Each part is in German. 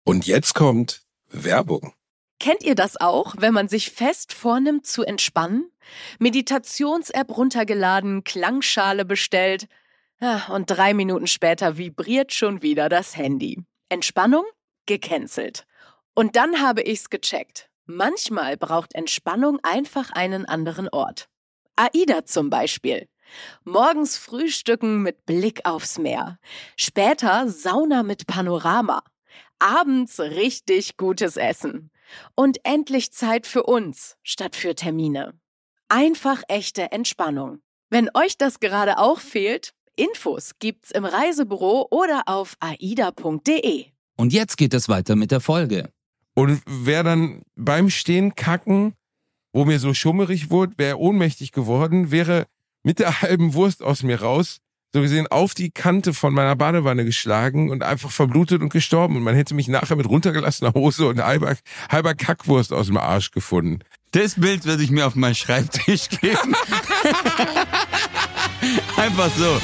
Und jetzt kommt Werbung. Kennt ihr das auch, wenn man sich fest vornimmt zu entspannen? Meditations-App runtergeladen, Klangschale bestellt und 3 Minuten später vibriert schon wieder das Handy. Entspannung? Gecancelt. Und dann habe ich's gecheckt. Manchmal braucht Entspannung einfach einen anderen Ort. AIDA zum Beispiel. Morgens frühstücken mit Blick aufs Meer. Später Sauna mit Panorama. Abends richtig gutes Essen. Und endlich Zeit für uns, statt für Termine. Einfach echte Entspannung. Wenn euch das gerade auch fehlt, Infos gibt's im Reisebüro oder auf aida.de. Und jetzt geht es weiter mit der Folge. Und wer dann beim Stehen kacken, wo mir so schummerig wurde, wäre ohnmächtig geworden, wäre mit der halben Wurst aus mir raus, so gesehen auf die Kante von meiner Badewanne geschlagen und einfach verblutet und gestorben. Und man hätte mich nachher mit runtergelassener Hose und halber Kackwurst aus dem Arsch gefunden. Das Bild würde ich mir auf meinen Schreibtisch geben. Einfach so.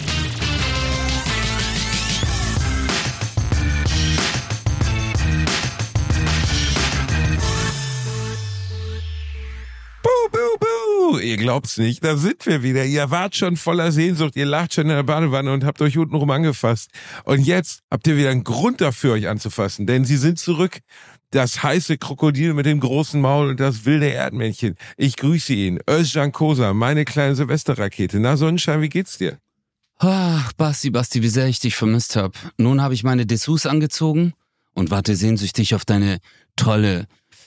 Ihr glaubt's nicht, da sind wir wieder. Ihr wart schon voller Sehnsucht, ihr lacht schon in der Badewanne und habt euch untenrum angefasst. Und jetzt habt ihr wieder einen Grund dafür, euch anzufassen, denn sie sind zurück. Das heiße Krokodil mit dem großen Maul und das wilde Erdmännchen. Ich grüße ihn, Özcan Kosa, meine kleine Silvesterrakete. Na Sonnenschein, wie geht's dir? Ach, Basti, wie sehr ich dich vermisst habe. Nun habe ich meine Dessous angezogen und warte sehnsüchtig auf deine tolle,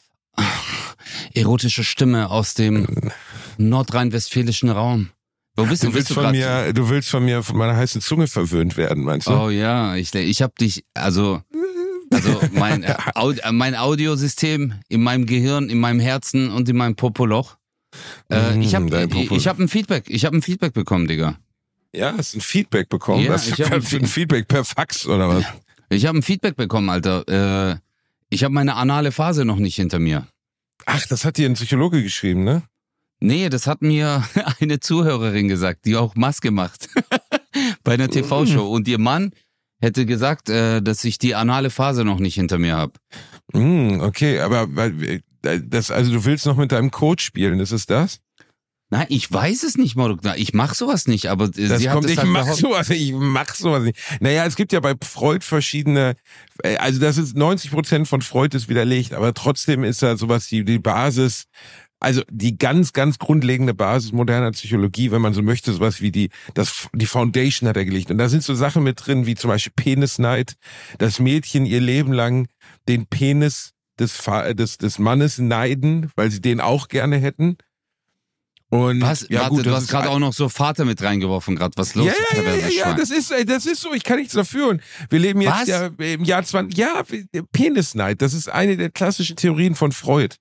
erotische Stimme aus dem nordrheinwestfälischen Raum. Wo bist du? Du willst von mir von meiner heißen Zunge verwöhnt werden, meinst du? Oh ja, ich hab dich, also mein Audiosystem in meinem Gehirn, in meinem Herzen und in meinem Popoloch. Ich habe ein Feedback bekommen, Digga. Ja, hast ein Feedback bekommen? Ja, was für ein Feedback per Fax oder was? Ich habe ein Feedback bekommen, Alter. Ich habe meine anale Phase noch nicht hinter mir. Ach, das hat dir ein Psychologe geschrieben, ne? Nee, das hat mir eine Zuhörerin gesagt, die auch Maske macht bei einer TV-Show. Und ihr Mann hätte gesagt, dass ich die anale Phase noch nicht hinter mir habe. Okay, aber also du willst noch mit deinem Code spielen, ist es das? Nein, ich weiß es nicht, Moruk. Ich mach sowas nicht, aber sie hat es halt ich mach sowas nicht. Naja, es gibt ja bei Freud verschiedene, also das ist 90% von Freud ist widerlegt, aber trotzdem ist da sowas wie die Basis, also die ganz, ganz grundlegende Basis moderner Psychologie, wenn man so möchte, sowas wie die Foundation hat er gelegt. Und da sind so Sachen mit drin, wie zum Beispiel Penisneid, dass Mädchen ihr Leben lang den Penis des Mannes neiden, weil sie den auch gerne hätten. Und was? Ja, Warte, gut, du hast gerade auch noch so Vater mit reingeworfen, gerade was los? Ja, das ist so, ich kann nichts dafür. Und wir leben jetzt ja im Jahr 20, Penisneid, das ist eine der klassischen Theorien von Freud.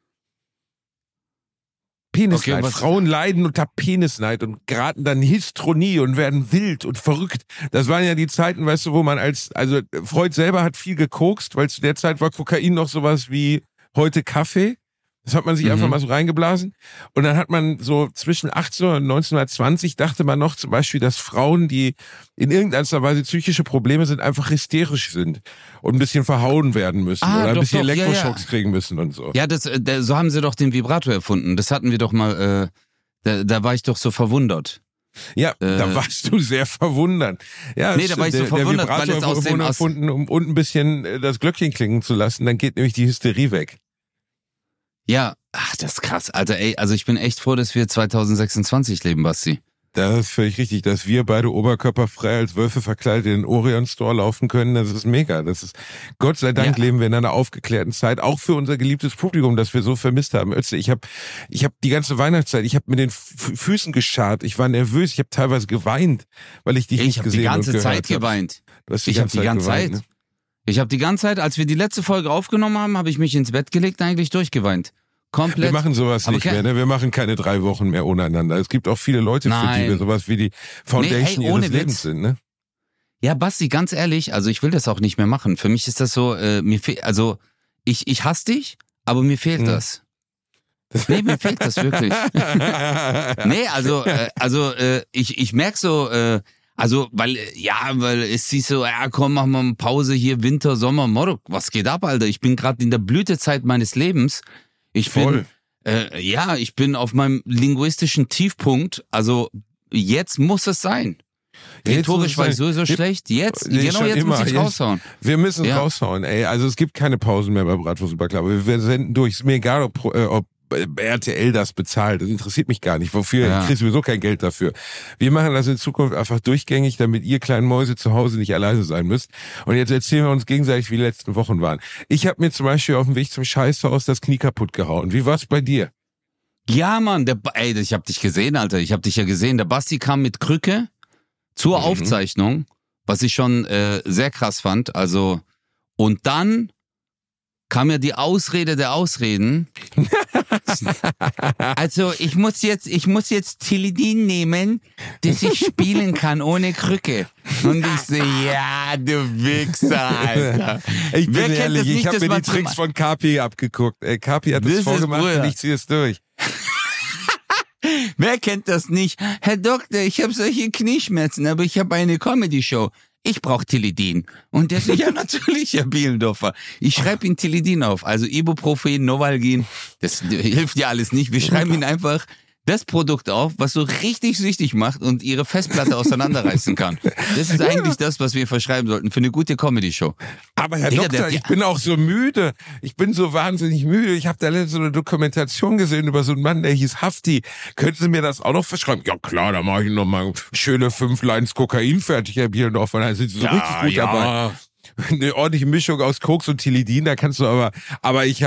Penisneid. Okay, Frauen leiden unter Penisneid und geraten dann Hysteronie und werden wild und verrückt. Das waren ja die Zeiten, weißt du, wo man also Freud selber hat viel gekokst, weil zu der Zeit war Kokain noch sowas wie heute Kaffee. Das hat man sich einfach mal so reingeblasen. Und dann hat man so zwischen 18 und 1920 dachte man noch zum Beispiel, dass Frauen, die in irgendeiner Weise psychische Probleme sind, einfach hysterisch sind und ein bisschen verhauen werden müssen oder ein bisschen Elektroschocks kriegen müssen und so. Ja, so haben sie doch den Vibrator erfunden. Das hatten wir doch mal, da war ich doch so verwundert. Ja, da warst du sehr verwundert. Ja, nee, da war ich so verwundert, weil es aus dem erfunden, um unten ein bisschen das Glöckchen klingen zu lassen, dann geht nämlich die Hysterie weg. Ja, das ist krass. Alter, also ich bin echt froh, dass wir 2026 leben, Basti. Das ist völlig richtig, dass wir beide oberkörperfrei als Wölfe verkleidet in den Orion Store laufen können. Das ist mega. Gott sei Dank leben wir in einer aufgeklärten Zeit, auch für unser geliebtes Publikum, das wir so vermisst haben. Ich hab die ganze Weihnachtszeit, ich habe mit den Füßen gescharrt. Ich war nervös, ich habe teilweise geweint, weil ich dich nicht gesehen habe. Ich habe die ganze Zeit geweint. Ich habe die ganze Zeit. Ne? Ich habe die ganze Zeit, als wir die letzte Folge aufgenommen haben, habe ich mich ins Bett gelegt, eigentlich durchgeweint. Komplett. Wir machen sowas nicht mehr, ne? Wir machen keine 3 Wochen mehr ohne einander. Es gibt auch viele Leute, für die wir sowas wie die Foundation ihres Lebens sind, ne? Ja, Basti, ganz ehrlich, also ich will das auch nicht mehr machen. Für mich ist das so, ich hasse dich, aber mir fehlt das. Nee, mir fehlt das wirklich. Nee, ich merke so, Also, weil es hieß so, ja komm, mach mal eine Pause hier, Winter, Sommer, Morok, was geht ab, Alter? Ich bin gerade in der Blütezeit meines Lebens. Ich bin auf meinem linguistischen Tiefpunkt, also jetzt muss es sein. Rhetorisch war ich sowieso schlecht. Jetzt muss ich raushauen. Wir müssen raushauen, ey. Also es gibt keine Pausen mehr bei Bratwurst und Baklava. Wir senden durch. Ist mir egal, ob RTL das bezahlt. Das interessiert mich gar nicht. Wofür? Ich kriege sowieso kein Geld dafür. Wir machen das in Zukunft einfach durchgängig, damit ihr kleinen Mäuse zu Hause nicht alleine sein müsst. Und jetzt erzählen wir uns gegenseitig, wie die letzten Wochen waren. Ich habe mir zum Beispiel auf dem Weg zum Scheißhaus das Knie kaputt gehauen. Wie war's bei dir? Ja, Mann. Ich hab dich gesehen, Alter. Ich hab dich ja gesehen. Der Basti kam mit Krücke zur Aufzeichnung, was ich schon sehr krass fand. Also, und dann kam ja die Ausrede der Ausreden. Also, ich muss jetzt Tilidin nehmen, dass ich spielen kann ohne Krücke. Und ich so, ja, du Wichser, Alter. Ich bin ehrlich, ich habe mir die Tricks von Kapi abgeguckt. Kapi hat das vorgemacht und ich ziehe es durch. Wer kennt das nicht? Herr Doktor, ich habe solche Knieschmerzen, aber ich habe eine Comedy-Show. Ich brauche Tilidin. Und der ist ja natürlich, Herr Bielendorfer. Ich schreibe ihn Tilidin auf. Also Ibuprofen, Novalgin, das hilft ja alles nicht. Wir schreiben ihn einfach das Produkt auf, was so richtig süchtig macht und ihre Festplatte auseinanderreißen kann. Das ist eigentlich das, was wir verschreiben sollten für eine gute Comedy-Show. Aber Herr Doktor, ich bin auch so müde. Ich bin so wahnsinnig müde. Ich habe da letztens so eine Dokumentation gesehen über so einen Mann, der hieß Hafti. Können Sie mir das auch noch verschreiben? Ja klar, da mache ich noch mal schöne 5 Lines Kokain fertig, Herr Bielendorfer. Da sind Sie so richtig gut dabei. Eine ordentliche Mischung aus Koks und Tilidin, da kannst du aber ich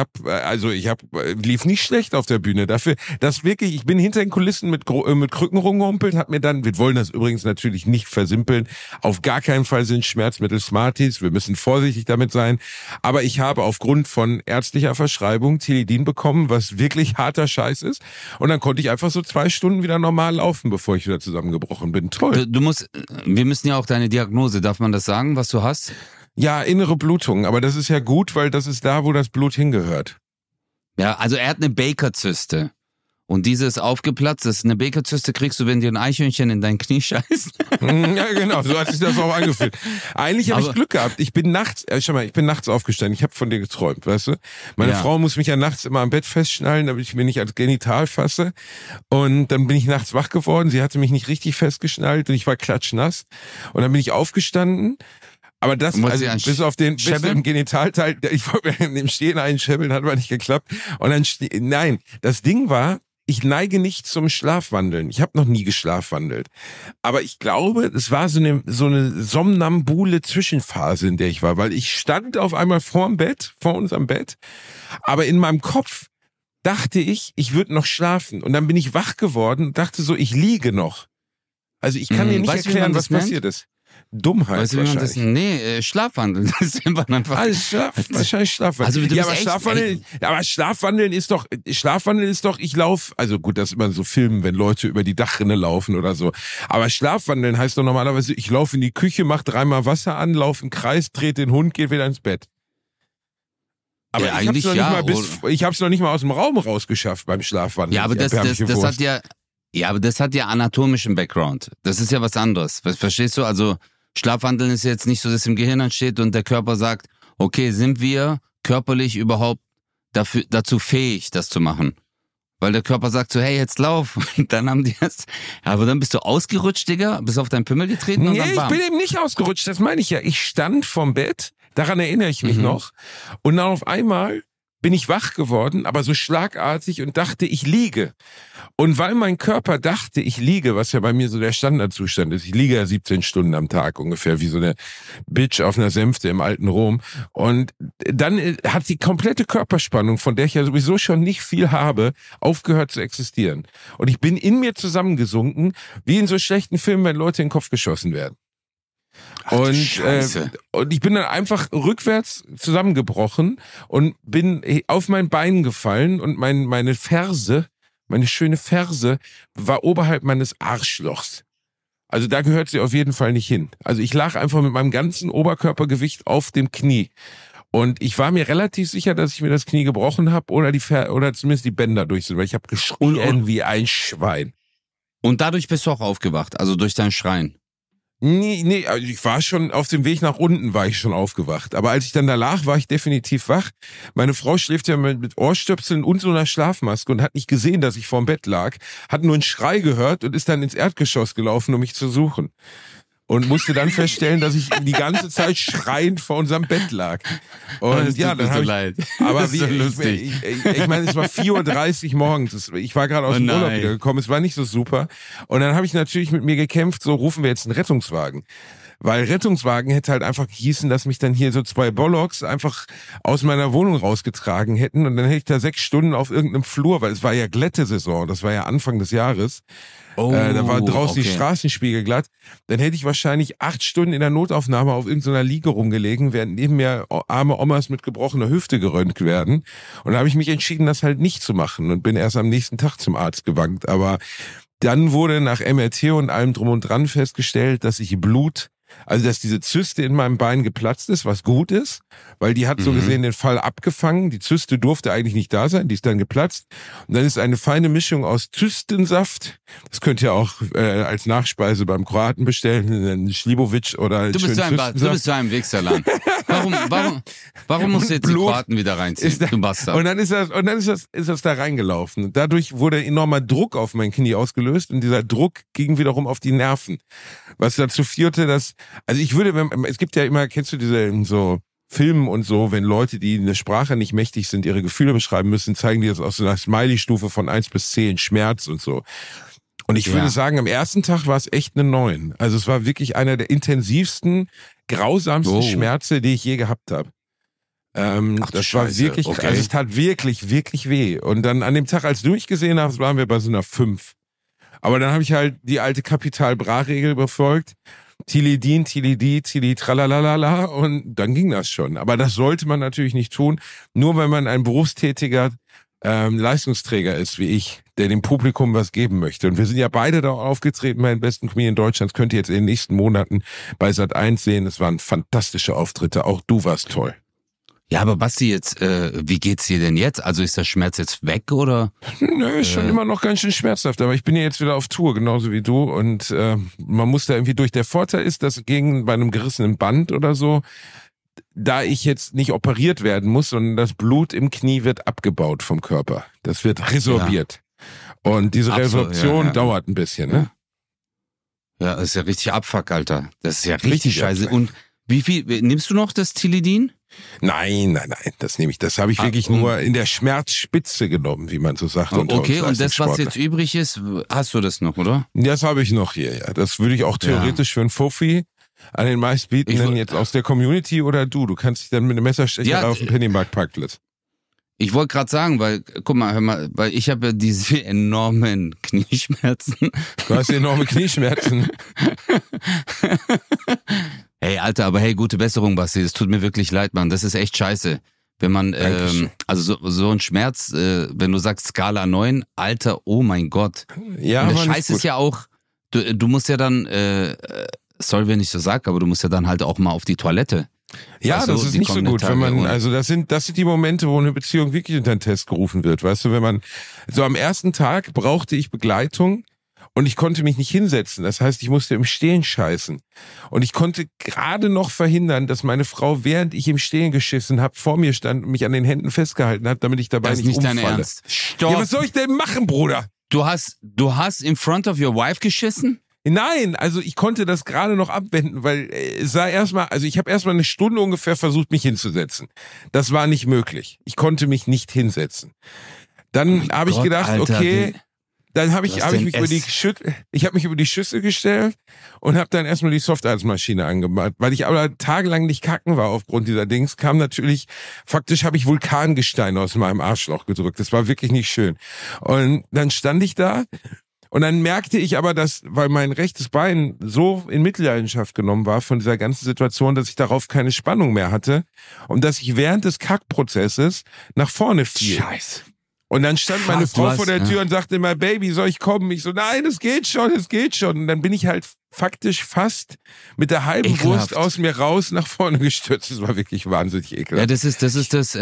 lief nicht schlecht auf der Bühne. Dafür, dass wirklich, ich bin hinter den Kulissen mit Krücken rumgehumpelt, hab mir dann, wir wollen das übrigens natürlich nicht versimpeln, auf gar keinen Fall sind Schmerzmittel Smarties, wir müssen vorsichtig damit sein, aber ich habe aufgrund von ärztlicher Verschreibung Tilidin bekommen, was wirklich harter Scheiß ist, und dann konnte ich einfach so 2 Stunden wieder normal laufen, bevor ich wieder zusammengebrochen bin. Toll. Wir müssen ja auch deine Diagnose, darf man das sagen, was du hast? Ja, innere Blutung, aber das ist ja gut, weil das ist da, wo das Blut hingehört. Ja, also er hat eine Baker-Zyste. Und diese ist aufgeplatzt. Das ist eine Baker-Zyste, kriegst du, wenn dir ein Eichhörnchen in dein Knie scheißt. Ja, genau, so hat sich das auch angefühlt. Eigentlich habe ich Glück gehabt. Ich bin nachts aufgestanden. Ich habe von dir geträumt, weißt du? Meine Frau muss mich ja nachts immer am Bett festschnallen, damit ich mir nicht als Genital fasse. Und dann bin ich nachts wach geworden. Sie hatte mich nicht richtig festgeschnallt und ich war klatschnass. Und dann bin ich aufgestanden. Aber das, also bis auf den Genitalteil, ich wollte mir im Stehen einschäbeln, hat aber nicht geklappt. Und dann, nein, das Ding war, ich neige nicht zum Schlafwandeln. Ich habe noch nie geschlafwandelt. Aber ich glaube, es war so eine somnambule Zwischenphase, in der ich war, weil ich stand auf einmal vor unserem Bett, aber in meinem Kopf dachte ich würde noch schlafen. Und dann bin ich wach geworden und dachte so, ich liege noch. Also ich kann dir nicht erklären, was passiert ist. Dummheit weißt du, wahrscheinlich. Schlafwandeln. Das ist einfach. Wahrscheinlich Schlafwandeln. Also, aber Schlafwandeln ist doch, ich laufe, also gut, das ist immer so Filmen, wenn Leute über die Dachrinne laufen oder so. Aber Schlafwandeln heißt doch normalerweise, ich laufe in die Küche, mach 3-mal Wasser an, laufe einen Kreis, drehe den Hund, geht wieder ins Bett. Aber ich hab's noch nicht mal aus dem Raum rausgeschafft beim Schlafwandeln. Ja, aber das hat ja anatomischen Background. Das ist ja was anderes. Verstehst du? Also Schlafwandeln ist jetzt nicht so, dass im Gehirn entsteht und der Körper sagt, okay, sind wir körperlich überhaupt dazu fähig, das zu machen? Weil der Körper sagt so, hey, jetzt lauf. Und dann haben die das. Aber dann bist du ausgerutscht, Digga? Bist du auf deinen Pimmel getreten? Nee, ich bin eben nicht ausgerutscht. Das meine ich ja. Ich stand vorm Bett. Daran erinnere ich mich noch. Und dann auf einmal bin ich wach geworden, aber so schlagartig und dachte, ich liege. Und weil mein Körper dachte, ich liege, was ja bei mir so der Standardzustand ist, ich liege ja 17 Stunden am Tag ungefähr, wie so eine Bitch auf einer Sänfte im alten Rom. Und dann hat die komplette Körperspannung, von der ich ja sowieso schon nicht viel habe, aufgehört zu existieren. Und ich bin in mir zusammengesunken, wie in so schlechten Filmen, wenn Leute in den Kopf geschossen werden. Und ich bin dann einfach rückwärts zusammengebrochen und bin auf mein Bein gefallen und meine schöne Ferse war oberhalb meines Arschlochs. Also da gehört sie auf jeden Fall nicht hin. Also ich lag einfach mit meinem ganzen Oberkörpergewicht auf dem Knie. Und ich war mir relativ sicher, dass ich mir das Knie gebrochen habe oder zumindest die Bänder durch sind, weil ich habe geschrien wie ein Schwein. Und dadurch bist du auch aufgewacht, also durch dein Schreien. Nee, also ich war schon auf dem Weg nach unten, war ich schon aufgewacht. Aber als ich dann da lag, war ich definitiv wach. Meine Frau schläft ja mit Ohrstöpseln und so einer Schlafmaske und hat nicht gesehen, dass ich vorm Bett lag, hat nur einen Schrei gehört und ist dann ins Erdgeschoss gelaufen, um mich zu suchen. Und musste dann feststellen, dass ich die ganze Zeit schreiend vor unserem Bett lag. Und ja, dann habe ich, leid. aber das ist so lustig. Ich meine, es war 4:30 Uhr morgens. Ich war gerade aus dem Urlaub wieder gekommen. Es war nicht so super. Und dann habe ich natürlich mit mir gekämpft, so rufen wir jetzt einen Rettungswagen. Weil Rettungswagen hätte halt einfach hießen, dass mich dann hier so 2 Bollocks einfach aus meiner Wohnung rausgetragen hätten. Und dann hätte ich da 6 Stunden auf irgendeinem Flur, weil es war ja Glättesaison, das war ja Anfang des Jahres. Da war draußen die Straßenspiegel glatt. Dann hätte ich wahrscheinlich 8 Stunden in der Notaufnahme auf irgendeiner Liege rumgelegen, während neben mir arme Omas mit gebrochener Hüfte geröntgt werden. Und da habe ich mich entschieden, das halt nicht zu machen und bin erst am nächsten Tag zum Arzt gewankt. Aber dann wurde nach MRT und allem drum und dran festgestellt, dass ich dass diese Zyste in meinem Bein geplatzt ist, was gut ist, weil die hat so gesehen den Fall abgefangen. Die Zyste durfte eigentlich nicht da sein, die ist dann geplatzt. Und dann ist eine feine Mischung aus Zystensaft, das könnt ihr auch als Nachspeise beim Kroaten bestellen, einen Schlibovic oder du bist so ein Wichserland. Warum musst du jetzt die Kroaten wieder reinziehen, du Bastard? Und dann ist das da reingelaufen. Und dadurch wurde enormer Druck auf mein Knie ausgelöst und dieser Druck ging wiederum auf die Nerven. Was dazu führte, dass, also es gibt ja immer, kennst du diese in so Filmen und so, wenn Leute, die eine Sprache nicht mächtig sind, ihre Gefühle beschreiben müssen, zeigen die das aus so einer Smiley-Stufe von 1 bis 10, Schmerz und so. Und ich würde sagen, am ersten Tag war es echt eine 9. Also es war wirklich einer der intensivsten, grausamsten Schmerze, die ich je gehabt habe. Das war wirklich, also es tat wirklich, wirklich weh. Und dann an dem Tag, als du mich gesehen hast, waren wir bei so einer 5. Aber dann habe ich halt die alte Kapital-Bra-Regel befolgt. Tilidin, Tilidi, Tili, tralalala und dann ging das schon. Aber das sollte man natürlich nicht tun, nur wenn man ein berufstätiger Leistungsträger ist wie ich, der dem Publikum was geben möchte. Und wir sind ja beide da aufgetreten bei den besten Comedian Deutschlands. Könnt ihr jetzt in den nächsten Monaten bei Sat.1 sehen. Es waren fantastische Auftritte. Auch du warst toll. Ja, aber Basti, jetzt, wie geht's dir denn jetzt? Also ist der Schmerz jetzt weg, oder? Nö, ist schon immer noch ganz schön schmerzhaft, aber ich bin ja jetzt wieder auf Tour, genauso wie du und man muss da irgendwie durch. Der Vorteil ist, dass bei einem gerissenen Band oder so, da ich jetzt nicht operiert werden muss, sondern das Blut im Knie wird abgebaut vom Körper. Das wird resorbiert. Ja. Und diese Resorption dauert ein bisschen, ne? Ja, das ist ja richtig Abfuck, Alter. Das ist ja richtig scheiße. Abfuck. Und wie viel, nimmst du noch das Tilidin? Nein, das nehme ich. Das habe ich wirklich nur in der Schmerzspitze genommen, wie man so sagt. Okay, und das, was jetzt übrig ist, hast du das noch, oder? Das habe ich noch hier, ja. Das würde ich auch theoretisch für einen Fuffi an den meistbietenden jetzt aus der Community oder du. Du kannst dich dann mit einem Messerstecher auf den Pennymarkt-Parkplatz. Ich wollte gerade sagen, weil, guck mal, hör mal, weil ich habe ja diese enormen Knieschmerzen. Du hast enorme Knieschmerzen. Hey, Alter, aber hey, gute Besserung, Basti. Das tut mir wirklich leid, Mann. Das ist echt scheiße. Wenn man, also so ein Schmerz, wenn du sagst Skala 9, Alter, oh mein Gott. Ja, und das Scheiße ist ja auch, du musst ja dann, sorry, wenn ich so sag, aber du musst ja dann halt auch mal auf die Toilette. Ja, weißt das ist nicht so gut, wenn man, also das sind die Momente, wo eine Beziehung wirklich unter den Test gerufen wird, weißt du, wenn man, so am ersten Tag brauchte ich Begleitung und ich konnte mich nicht hinsetzen, das heißt, ich musste im Stehen scheißen und ich konnte gerade noch verhindern, dass meine Frau, während ich im Stehen geschissen habe, vor mir stand und mich an den Händen festgehalten hat, damit ich dabei nicht umfalle. Das ist nicht dein Ernst. Stopp. Ja, was soll ich denn machen, Bruder? Du hast in front of your wife geschissen? Nein, also ich konnte das gerade noch abwenden, weil es sah erstmal, also ich habe erstmal eine Stunde ungefähr versucht, mich hinzusetzen. Das war nicht möglich. Ich konnte mich nicht hinsetzen. Dann habe ich gedacht, Alter, okay, dann habe ich mich über die Schüssel gestellt und habe dann erstmal die Softeismaschine angemacht, weil ich aber tagelang nicht kacken war aufgrund dieser Dings, kam natürlich, faktisch habe ich Vulkangestein aus meinem Arschloch gedrückt. Das war wirklich nicht schön. Und dann stand ich da. Und dann merkte ich aber, dass, weil mein rechtes Bein so in Mitleidenschaft genommen war von dieser ganzen Situation, dass ich darauf keine Spannung mehr hatte und dass ich während des Kackprozesses nach vorne fiel. Scheiße. Und dann stand meine Frau vor der Tür und sagte immer, Baby, soll ich kommen? Ich so, nein, es geht schon. Und dann bin ich halt faktisch fast mit der halben Wurst aus mir raus nach vorne gestürzt. Das war wirklich wahnsinnig ekelhaft. Ja, das ist das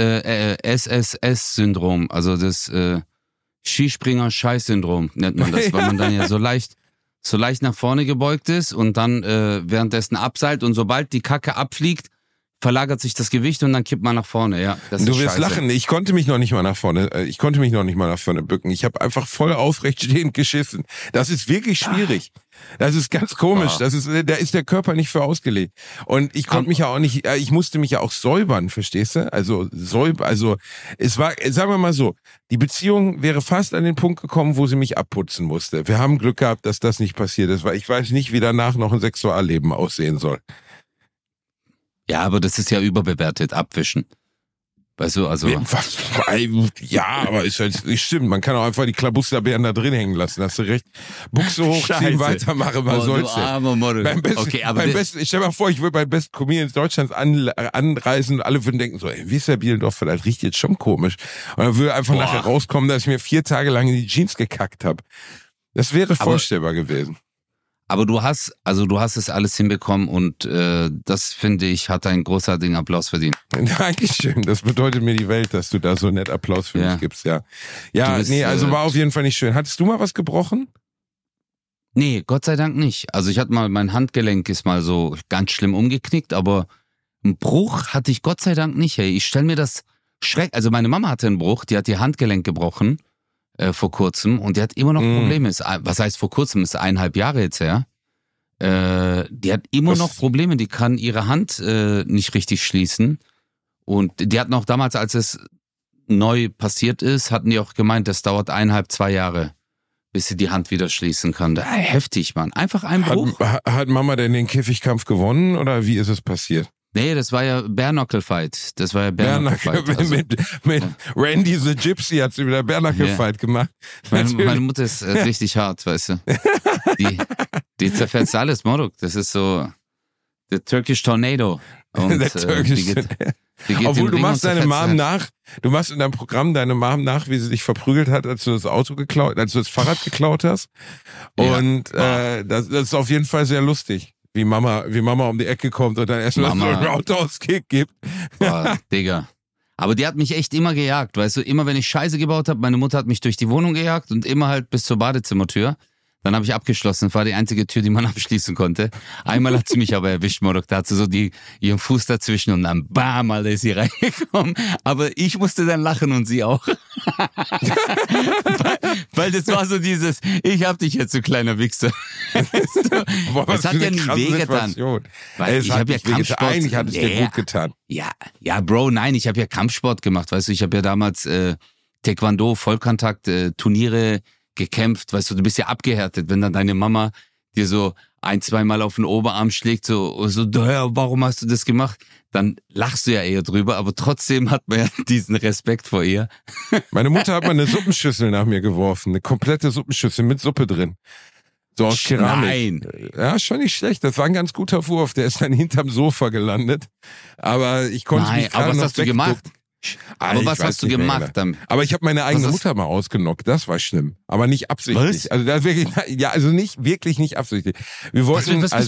SSS-Syndrom, also das Skispringer-Scheiß-Syndrom nennt man das, weil man dann ja so leicht so leicht nach vorne gebeugt ist und dann währenddessen abseilt und sobald die Kacke abfliegt, verlagert sich das Gewicht und dann kippt man nach vorne. Ja, das du ist wirst scheiße. lachen, ich konnte mich noch nicht mal nach vorne bücken. Ich habe einfach voll aufrecht stehend geschissen. Das ist wirklich schwierig. Das ist ganz komisch. Da ist der Körper nicht für ausgelegt. Und ich konnte mich ja auch nicht, ich musste mich ja auch säubern, verstehst du? Also es war, sagen wir mal so, die Beziehung wäre fast an den Punkt gekommen, wo sie mich abputzen musste. Wir haben Glück gehabt, dass das nicht passiert ist, weil ich weiß nicht, wie danach noch ein Sexualleben aussehen soll. Ja, aber das ist ja überbewertet, abwischen. Weißt du, also... Ja, aber ist halt nicht stimmt. Man kann auch einfach die Klabusterbeeren da drin hängen lassen, hast du recht. Buchse hochziehen, weitermachen, was soll's denn? Armer Model. Ich stell mal vor, ich würde beim besten Comedian Deutschlands anreisen und alle würden denken so, ey, wie ist der Bielendorfer, das riecht jetzt schon komisch. Und dann würde einfach nachher rauskommen, dass ich mir 4 Tage lang in die Jeans gekackt habe. Das wäre vorstellbar gewesen. Aber du hast es alles hinbekommen und das, finde ich, hat einen großartigen Applaus verdient. Dankeschön, das bedeutet mir die Welt, dass du da so nett Applaus für mich gibst, ja. Ja, bist, also war auf jeden Fall nicht schön. Hattest du mal was gebrochen? Nee, Gott sei Dank nicht. Also ich hatte mal, mein Handgelenk ist mal so ganz schlimm umgeknickt, aber einen Bruch hatte ich Gott sei Dank nicht. Hey. Ich stelle mir das also meine Mama hatte einen Bruch, die hat ihr Handgelenk gebrochen. Vor kurzem und die hat immer noch Probleme. Was heißt vor kurzem? Ist 1,5 Jahre jetzt her. Die hat immer noch Probleme. Die kann ihre Hand nicht richtig schließen. Und die hatten auch damals, als es neu passiert ist, hatten die auch gemeint, das dauert 1,5, 2 Jahre, bis sie die Hand wieder schließen kann. Heftig, Mann. Einfach ein Bruch. Hat Mama denn den Käfigkampf gewonnen oder wie ist es passiert? Nee, das war ja Bare-Knuckle-Fight. Mit Randy the Gypsy hat sie wieder Bare-Knuckle-Fight gemacht. Meine Mutter ist richtig hart, weißt du. Die zerfetzt alles, Moruk. Das ist so the Turkish Tornado. Und, obwohl du machst deine Mom nach, du machst in deinem Programm deine Mom nach, wie sie dich verprügelt hat, als du das Fahrrad geklaut hast. Und das ist auf jeden Fall sehr lustig. Wie Mama um die Ecke kommt und dann erstmal so einen Roundhouse-Kick gibt. Boah, Digga. Aber die hat mich echt immer gejagt, weißt du, immer wenn ich Scheiße gebaut habe, meine Mutter hat mich durch die Wohnung gejagt und immer halt bis zur Badezimmertür. Dann habe ich abgeschlossen, das war die einzige Tür, die man abschließen konnte. Einmal hat sie mich aber erwischt, Morok, da hat sie so ihren Fuß dazwischen und dann bam, Alter, ist sie reingekommen. Aber ich musste dann lachen und sie auch. weil das war so dieses, ich hab dich jetzt, du kleiner Wichser. Boah, das hat ja nie wehgetan. Ich habe ja Kampfsport. Eigentlich hat es dir gut getan. Ja, Bro, nein, ich habe ja Kampfsport gemacht, weißt du, ich habe ja damals Taekwondo, Vollkontakt, Turniere gekämpft, weißt du bist ja abgehärtet, wenn dann deine Mama dir so 1-2 Mal auf den Oberarm schlägt, so, warum hast du das gemacht? Dann lachst du ja eher drüber, aber trotzdem hat man ja diesen Respekt vor ihr. Meine Mutter hat mal eine Suppenschüssel nach mir geworfen, eine komplette Suppenschüssel mit Suppe drin. So aus Keramik. Nein. Ja, schon nicht schlecht. Das war ein ganz guter Wurf. Der ist dann hinterm Sofa gelandet. Aber ich konnte mich gerade noch was hast du gemacht? Aber was hast du gemacht dann? Aber ich habe meine eigene Mutter mal ausgenockt. Das war schlimm. Aber nicht absichtlich. Was? Also das wirklich, ja, also nicht absichtlich. Wir wollten, wir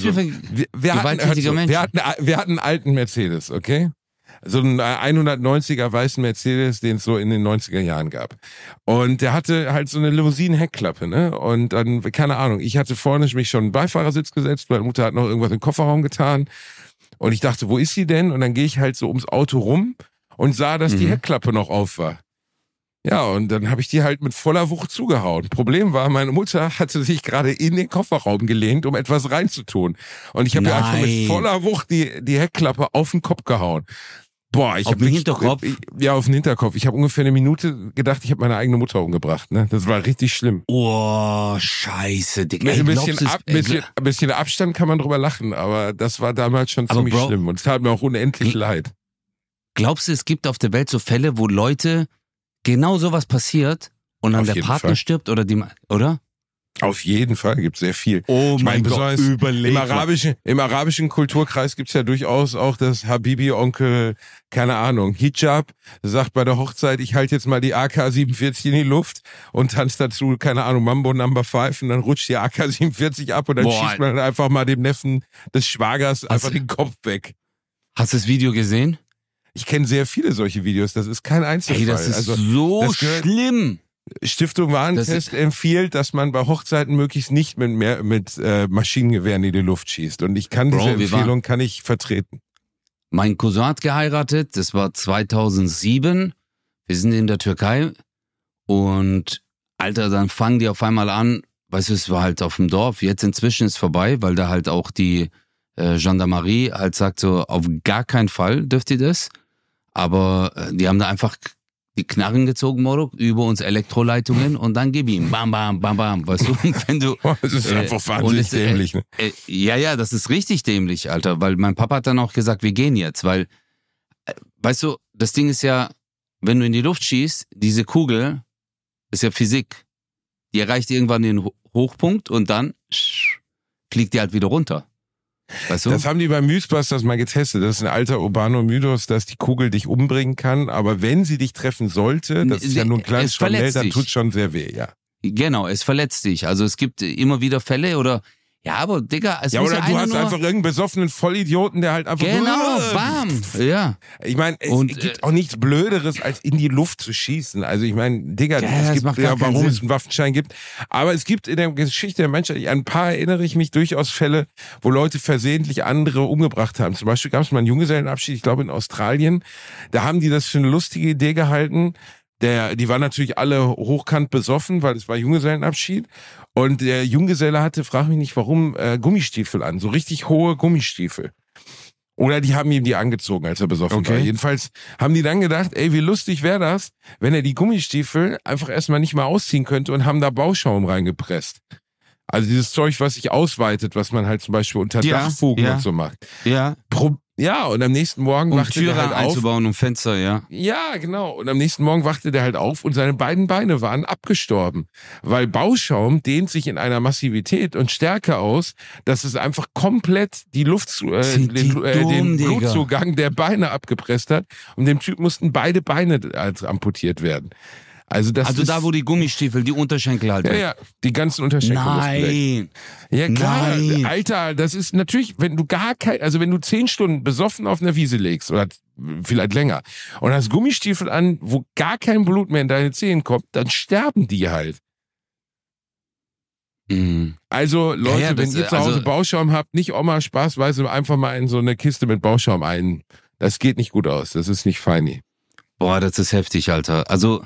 hatten einen alten Mercedes, okay? So einen 190er weißen Mercedes, den es so in den 90er Jahren gab. Und der hatte halt so eine Limousinen-Heckklappe, ne? Und dann, keine Ahnung, ich hatte vorne mich schon einen Beifahrersitz gesetzt, meine Mutter hat noch irgendwas im Kofferraum getan. Und ich dachte, wo ist sie denn? Und dann gehe ich halt so ums Auto rum und sah, dass die Heckklappe noch auf war. Ja, und dann habe ich die halt mit voller Wucht zugehauen. Problem war, meine Mutter hatte sich gerade in den Kofferraum gelehnt, um etwas reinzutun. Und ich habe ihr einfach mit voller Wucht die Heckklappe auf den Kopf gehauen. Boah, ich habe auf den Hinterkopf? Ja, auf den Hinterkopf. Ich habe ungefähr eine Minute gedacht, ich habe meine eigene Mutter umgebracht. Ne? Das war richtig schlimm. Oh, scheiße, Digga. Ein bisschen Abstand kann man drüber lachen, aber das war damals schon ziemlich schlimm. Und es tat mir auch unendlich leid. Glaubst du, es gibt auf der Welt so Fälle, wo Leute genau sowas passiert und dann der Partner stirbt oder? Auf jeden Fall, gibt es sehr viel. Oh mein Gott, im arabischen Kulturkreis gibt es ja durchaus auch das Habibi-Onkel, keine Ahnung, Hijab, sagt bei der Hochzeit, ich halte jetzt mal die AK-47 in die Luft und tanzt dazu, keine Ahnung, Mambo Number 5 und dann rutscht die AK-47 ab und dann schießt man dann einfach mal dem Neffen des Schwagers einfach den Kopf weg. Hast du das Video gesehen? Ich kenne sehr viele solche Videos, das ist kein Einzelfall. Ey, das ist so schlimm. Stiftung Warentest empfiehlt, dass man bei Hochzeiten möglichst nicht mit Maschinengewehren in die Luft schießt. Und ich kann diese Empfehlung kann ich vertreten. Mein Cousin hat geheiratet, das war 2007. Wir sind in der Türkei und Alter, dann fangen die auf einmal an, weißt du, es war halt auf dem Dorf, jetzt inzwischen ist es vorbei, weil da halt auch die Gendarmerie halt sagt so, auf gar keinen Fall dürft ihr das. Aber die haben da einfach die Knarren gezogen, Morok, über uns Elektroleitungen und dann gib ihm. Bam, bam, bam, bam. Weißt du, wenn du. Das ist einfach wahnsinnig dämlich, ne? Ja, das ist richtig dämlich, Alter. Weil mein Papa hat dann auch gesagt, wir gehen jetzt. Weil, weißt du, das Ding ist ja, wenn du in die Luft schießt, diese Kugel ist ja Physik. Die erreicht irgendwann den Hochpunkt und dann fliegt die halt wieder runter. Weißt du? Das haben die bei Mythbusters mal getestet. Das ist ein alter Urbano-Mythos, dass die Kugel dich umbringen kann. Aber wenn sie dich treffen sollte, das ist ja nur ein kleines Scharmell, dann tut schon sehr weh, ja. Genau, es verletzt dich. Also es gibt immer wieder Fälle oder... Ja, aber Digga, es ja, muss oder ja du hast nur... einfach irgendeinen besoffenen Vollidioten, der halt einfach... Genau, bam, ja. Ich meine, es gibt auch nichts Blöderes, als in die Luft zu schießen. Also ich meine, Digga, es gibt ja, warum es einen Waffenschein gibt. Aber es gibt in der Geschichte der Menschheit, an ein paar erinnere ich mich durchaus Fälle, wo Leute versehentlich andere umgebracht haben. Zum Beispiel gab es mal einen Junggesellenabschied, ich glaube in Australien. Da haben die das für eine lustige Idee gehalten. Die waren natürlich alle hochkant besoffen, weil es war Junggesellenabschied. Und der Junggeselle hatte, frag mich nicht warum, Gummistiefel an. So richtig hohe Gummistiefel. Oder die haben ihm die angezogen, als er besoffen war. Jedenfalls haben die dann gedacht, ey, wie lustig wäre das, wenn er die Gummistiefel einfach erstmal nicht mal ausziehen könnte und haben da Bauschaum reingepresst. Also dieses Zeug, was sich ausweitet, was man halt zum Beispiel unter Dachfugen und so macht. Ja. Ja, und am nächsten Morgen wachte der halt auf. Einzubauen und Fenster, ja. Ja, genau. Und am nächsten Morgen wachte der halt auf und seine beiden Beine waren abgestorben. Weil Bauschaum dehnt sich in einer Massivität und Stärke aus, dass es einfach komplett den Blutzugang der Beine abgepresst hat. Und dem Typ mussten beide Beine amputiert werden. Also da, wo die Gummistiefel, die Unterschenkel halt. Ja, die ganzen Unterschenkel. Nein. Ja, klar. Nein. Alter, das ist natürlich, wenn du 10 Stunden besoffen auf einer Wiese legst oder vielleicht länger und hast Gummistiefel an, wo gar kein Blut mehr in deine Zehen kommt, dann sterben die halt. Mhm. Also, Leute, wenn ihr zu Hause Bauschaum habt, nicht Oma spaßweise einfach mal in so eine Kiste mit Bauschaum ein. Das geht nicht gut aus. Das ist nicht feini. Boah, das ist heftig, Alter. Also,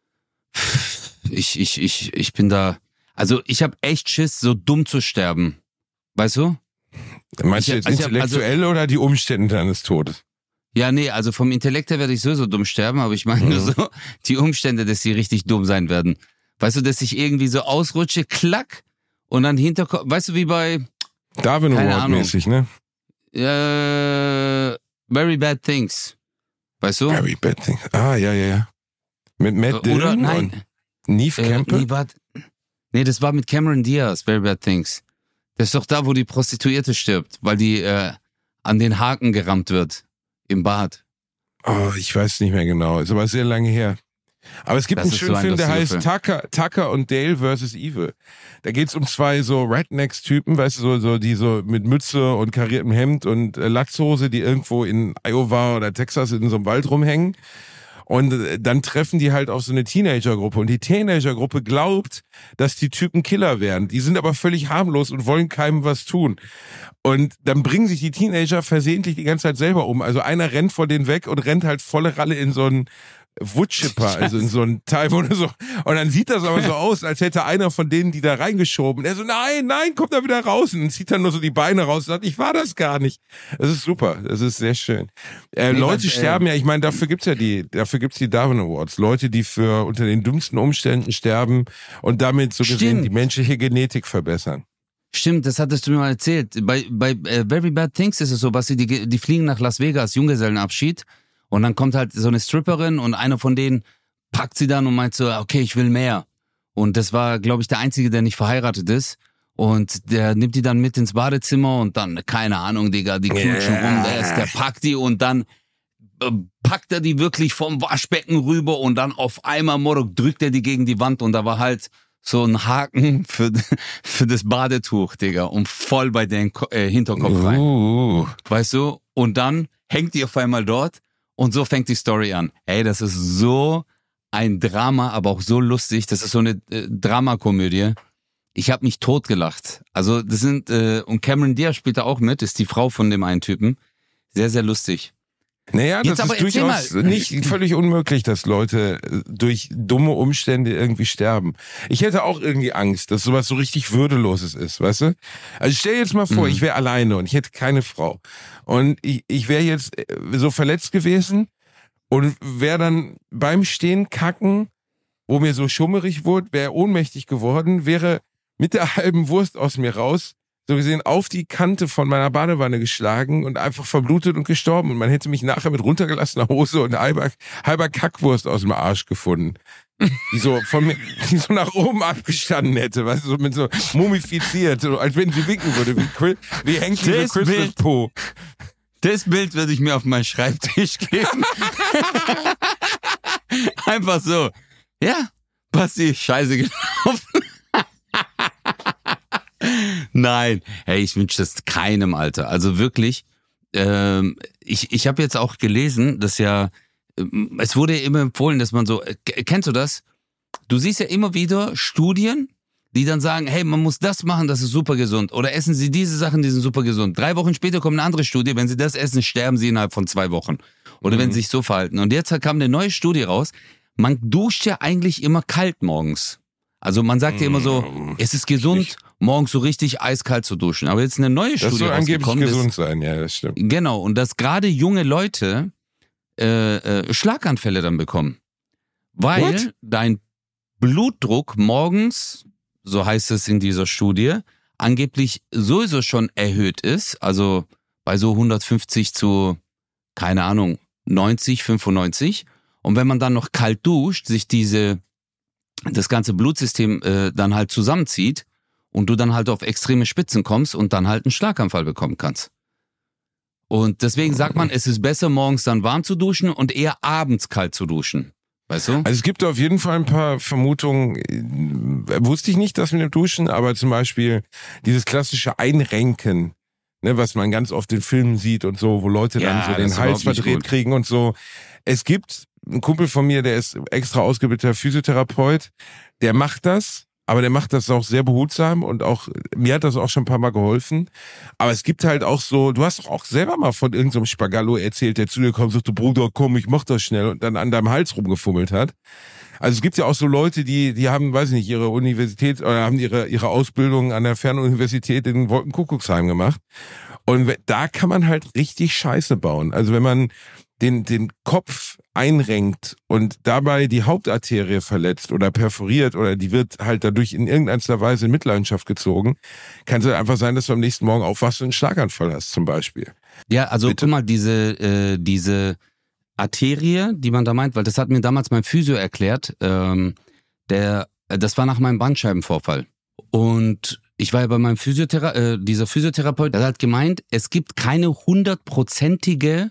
ich bin da, also ich habe echt Schiss, so dumm zu sterben. Weißt du? Meinst du jetzt intellektuell oder die Umstände deines Todes? Ja, nee, also vom Intellekt her werde ich sowieso dumm sterben, aber ich meine nur so die Umstände, dass sie richtig dumm sein werden. Weißt du, dass ich irgendwie so ausrutsche, klack, und dann Hinterkopf, weißt du, wie bei Darwin Award mäßig, ne? Very Bad Things. Weißt du? Very Bad Things. Ah, ja. Mit Matt Dillon und Neve Campbell? Nee, das war mit Cameron Diaz, Very Bad Things. Das ist doch da, wo die Prostituierte stirbt, weil die an den Haken gerammt wird. Im Bad. Oh, ich weiß nicht mehr genau. Ist aber sehr lange her. Aber es gibt einen schönen Film, der heißt Tucker und Dale vs. Evil. Da geht's um zwei so Rednecks-Typen, weißt du, die so mit Mütze und kariertem Hemd und Latzhose, die irgendwo in Iowa oder Texas in so einem Wald rumhängen. Und dann treffen die halt auf so eine Teenagergruppe. Und die Teenagergruppe glaubt, dass die Typen Killer wären. Die sind aber völlig harmlos und wollen keinem was tun. Und dann bringen sich die Teenager versehentlich die ganze Zeit selber um. Also einer rennt vor denen weg und rennt halt volle Ralle in so einen Woodchipper, also in so einen Teil, wo so, und dann sieht das aber so aus, als hätte einer von denen die da reingeschoben. Er so, nein, kommt da wieder raus. Und dann zieht er nur so die Beine raus und sagt, ich war das gar nicht. Das ist super, das ist sehr schön. Leute sterben ja, ich meine, dafür gibt's die Darwin Awards. Leute, die für unter den dümmsten Umständen sterben und damit so gesehen die menschliche Genetik verbessern. Stimmt, das hattest du mir mal erzählt. Bei Very Bad Things ist es so, Basti, die fliegen nach Las Vegas, Junggesellenabschied. Und dann kommt halt so eine Stripperin und einer von denen packt sie dann und meint so, okay, ich will mehr. Und das war, glaube ich, der Einzige, der nicht verheiratet ist. Und der nimmt die dann mit ins Badezimmer und dann, keine Ahnung, Digga, die knutschen rum, der packt die und dann packt er die wirklich vom Waschbecken rüber und dann auf einmal, drückt er die gegen die Wand und da war halt so ein Haken für das Badetuch, Digga, und voll bei den Hinterkopf rein. Weißt du? Und dann hängt die auf einmal dort. Und so fängt die Story an. Ey, das ist so ein Drama, aber auch so lustig. Das ist so eine Dramakomödie. Ich habe mich totgelacht. Also das sind, und Cameron Diaz spielt da auch mit, ist die Frau von dem einen Typen. Sehr, sehr lustig. Naja, das ist durchaus nicht völlig unmöglich, dass Leute durch dumme Umstände irgendwie sterben. Ich hätte auch irgendwie Angst, dass sowas so richtig Würdeloses ist, weißt du? Also stell dir jetzt mal vor, ich wäre alleine und ich hätte keine Frau. Und ich wäre jetzt so verletzt gewesen und wäre dann beim Stehen kacken, wo mir so schummerig wurde, wäre ohnmächtig geworden, wäre mit der halben Wurst aus mir raus, so gesehen auf die Kante von meiner Badewanne geschlagen und einfach verblutet und gestorben. Und man hätte mich nachher mit runtergelassener Hose und halber Kackwurst aus dem Arsch gefunden. Die so die so nach oben abgestanden hätte, weißt du, so mit so mumifiziert, so als wenn sie winken würde, wie hängt diese Christmas Po. Das Bild würde ich mir auf meinen Schreibtisch geben. Einfach so. Ja, Basti, scheiße gelaufen. Nein, hey, ich wünsche das keinem, Alter. Also wirklich, ich habe jetzt auch gelesen, dass ja, es wurde ja immer empfohlen, dass man so, kennst du das? Du siehst ja immer wieder Studien, die dann sagen, hey, man muss das machen, das ist super gesund. Oder essen Sie diese Sachen, die sind super gesund. 3 Wochen später kommt eine andere Studie, wenn Sie das essen, sterben Sie innerhalb von 2 Wochen. Oder wenn Sie sich so verhalten. Und jetzt kam eine neue Studie raus, man duscht ja eigentlich immer kalt morgens. Also man sagt ja immer so, es ist gesund, morgens so richtig eiskalt zu duschen. Aber jetzt eine neue Studie rausgekommen. Das soll angeblich gesund ist, sein, ja, das stimmt. Genau, und dass gerade junge Leute Schlaganfälle dann bekommen. Weil dein Blutdruck morgens, so heißt es in dieser Studie, angeblich sowieso schon erhöht ist. Also bei so 150 zu, keine Ahnung, 90, 95. Und wenn man dann noch kalt duscht, sich das ganze Blutsystem dann halt zusammenzieht und du dann halt auf extreme Spitzen kommst und dann halt einen Schlaganfall bekommen kannst. Und deswegen sagt man, es ist besser, morgens dann warm zu duschen und eher abends kalt zu duschen. Weißt du? Also es gibt auf jeden Fall ein paar Vermutungen, wusste ich nicht, das mit dem Duschen, aber zum Beispiel dieses klassische Einrenken, ne, was man ganz oft in Filmen sieht und so, wo Leute dann so den Hals verdreht kriegen und so. Es gibt einen Kumpel von mir, der ist extra ausgebildeter Physiotherapeut, der macht das, aber der macht das auch sehr behutsam und auch, mir hat das auch schon ein paar Mal geholfen. Aber es gibt halt auch so, du hast doch auch selber mal von irgendeinem Spagallo erzählt, der zu dir kommt und sagte, Bruder, komm, ich mach das schnell und dann an deinem Hals rumgefummelt hat. Also es gibt ja auch so Leute, die haben, weiß ich nicht, ihre Universität oder haben ihre Ausbildung an der Fernuniversität in Wolkenkuckucksheim gemacht. Und da kann man halt richtig Scheiße bauen. Also wenn man den Kopf einrenkt und dabei die Hauptarterie verletzt oder perforiert oder die wird halt dadurch in irgendeiner Weise in Mitleidenschaft gezogen, kann es halt einfach sein, dass du am nächsten Morgen aufwachst und einen Schlaganfall hast zum Beispiel. Ja, also guck mal, diese Arterie, die man da meint, weil das hat mir damals mein Physio erklärt, das war nach meinem Bandscheibenvorfall. Und ich war ja bei meinem dieser Physiotherapeut, der hat gemeint, es gibt keine 100%ige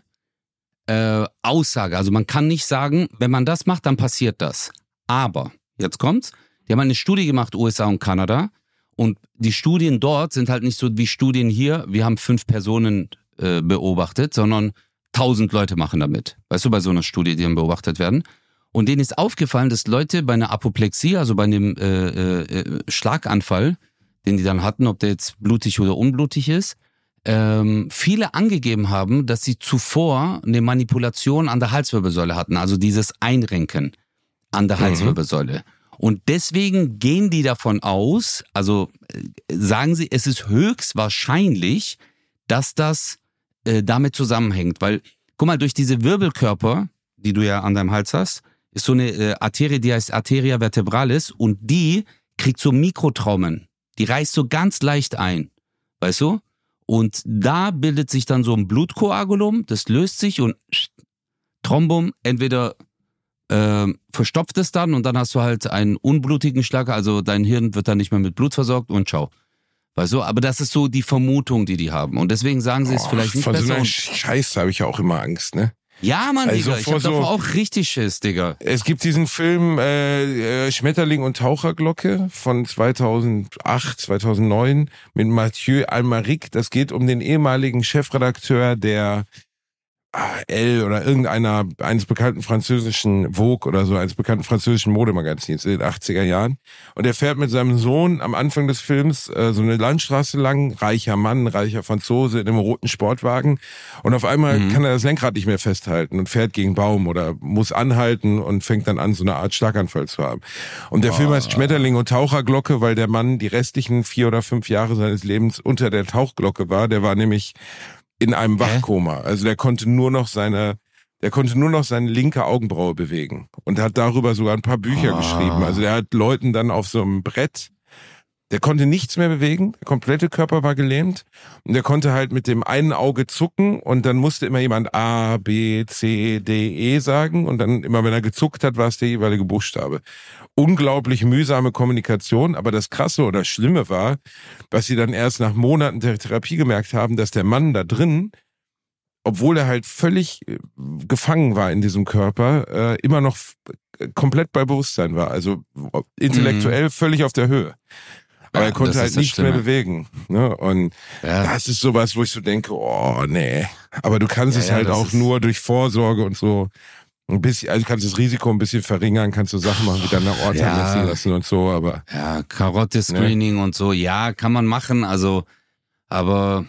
Aussage. Also man kann nicht sagen, wenn man das macht, dann passiert das. Aber, jetzt kommt's, die haben eine Studie gemacht, USA und Kanada, und die Studien dort sind halt nicht so wie Studien hier, wir haben 5 Personen beobachtet, sondern 1000 Leute machen damit. Weißt du, bei so einer Studie, die dann beobachtet werden. Und denen ist aufgefallen, dass Leute bei einer Apoplexie, also bei einem Schlaganfall, den die dann hatten, ob der jetzt blutig oder unblutig ist, viele angegeben haben, dass sie zuvor eine Manipulation an der Halswirbelsäule hatten, also dieses Einrenken an der Halswirbelsäule. Und deswegen gehen die davon aus, also sagen sie, es ist höchstwahrscheinlich, dass das damit zusammenhängt. Weil, guck mal, durch diese Wirbelkörper, die du ja an deinem Hals hast, ist so eine Arterie, die heißt Arteria vertebralis und die kriegt so Mikrotraumen. Die reißt so ganz leicht ein, weißt du? Und da bildet sich dann so ein Blutkoagulum, das löst sich und Thrombum, entweder verstopft es dann und dann hast du halt einen unblutigen Schlag, also dein Hirn wird dann nicht mehr mit Blut versorgt und ciao. Weißt du, aber das ist so die Vermutung, die haben. Und deswegen sagen sie es vielleicht nicht besser. Vor so einer Scheiße habe ich ja auch immer Angst, ne? Ja, Mann, also Digga, ich hab davor auch richtig Schiss, Digga. Es gibt diesen Film Schmetterling und Taucherglocke von 2008, 2009 mit Mathieu Amalric. Das geht um den ehemaligen Chefredakteur der Elle oder eines bekannten französischen Vogue oder so, eines bekannten französischen Modemagazins in den 80er Jahren. Und er fährt mit seinem Sohn am Anfang des Films so eine Landstraße lang, reicher Mann, reicher Franzose in einem roten Sportwagen. Und auf einmal kann er das Lenkrad nicht mehr festhalten und fährt gegen einen Baum oder muss anhalten und fängt dann an, so eine Art Schlaganfall zu haben. Und der Film heißt Schmetterling und Taucherglocke, weil der Mann die restlichen 4 oder 5 Jahre seines Lebens unter der Tauchglocke war. Der war nämlich in einem Wachkoma. Also der konnte nur noch seine linke Augenbraue bewegen und hat darüber sogar ein paar Bücher geschrieben. Also der hat Leuten dann auf so einem Brett, der konnte nichts mehr bewegen, der komplette Körper war gelähmt und der konnte halt mit dem einen Auge zucken und dann musste immer jemand A, B, C, D, E sagen und dann immer, wenn er gezuckt hat, war es der jeweilige Buchstabe. Unglaublich mühsame Kommunikation, aber das Krasse oder Schlimme war, was sie dann erst nach Monaten der Therapie gemerkt haben, dass der Mann da drin, obwohl er halt völlig gefangen war in diesem Körper, immer noch komplett bei Bewusstsein war, also intellektuell völlig auf der Höhe. Aber er konnte halt nichts mehr bewegen. Ne? Und das ist sowas, wo ich so denke, oh nee. Aber du kannst es halt auch nur durch Vorsorge und so ein bisschen, also kannst das Risiko ein bisschen verringern, kannst du Sachen machen, wie dann nach Ort messen lassen und so, aber. Ja, Karotte-Screening und so, kann man machen, also, aber,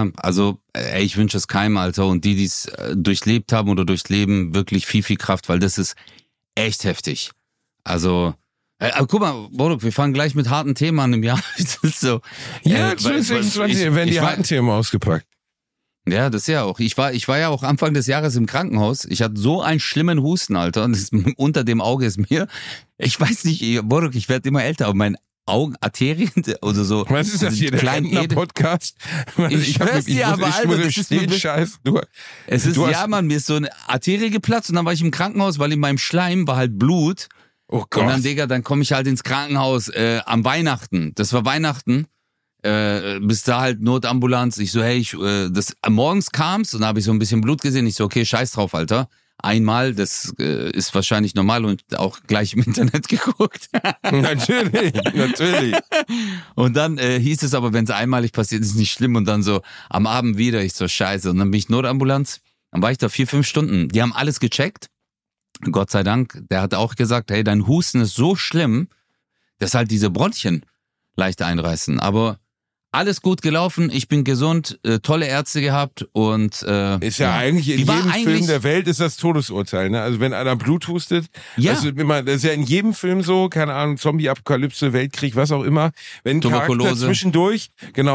ich wünsche es keinem, Alter, und die es durchlebt haben oder durchleben, wirklich viel, viel Kraft, weil das ist echt heftig. Also, aber guck mal, Bodo, wir fangen gleich mit harten Themen an im Jahr. Das ist so. Ja, 2020 werden die harten Themen ausgepackt. Ja, das ja auch. Ich war ja auch Anfang des Jahres im Krankenhaus. Ich hatte so einen schlimmen Husten, Alter. Und unter dem Auge ist mir, ich weiß nicht, Boruk, ich werde immer älter, aber mein Augenarterien oder so. Was ist das hier, der Rentner-Podcast? Ich schwör's dir, aber Alter, das ist mir Scheiß. Mir ist so eine Arterie geplatzt und dann war ich im Krankenhaus, weil in meinem Schleim war halt Blut. Oh Gott. Und dann, Digga, dann komme ich halt ins Krankenhaus am Weihnachten. Das war Weihnachten. Bis da halt Notambulanz. Ich so, hey, morgens kam's und dann habe ich so ein bisschen Blut gesehen. Ich so, okay, scheiß drauf, Alter. Einmal, das ist wahrscheinlich normal und auch gleich im Internet geguckt. Natürlich. Und dann hieß es aber, wenn es einmalig passiert, ist nicht schlimm. Und dann so am Abend wieder, ich so, scheiße. Und dann bin ich Notambulanz. Dann war ich da 4-5 Stunden. Die haben alles gecheckt. Gott sei Dank. Der hat auch gesagt, hey, dein Husten ist so schlimm, dass halt diese Bronchien leicht einreißen. Aber alles gut gelaufen, ich bin gesund, tolle Ärzte gehabt und ist ja eigentlich in jedem Film der Welt ist das Todesurteil, ne? Also wenn einer Blut hustet, das ist ja in jedem Film so, keine Ahnung, Zombie-Apokalypse, Weltkrieg, was auch immer, wenn ein Charakter zwischendurch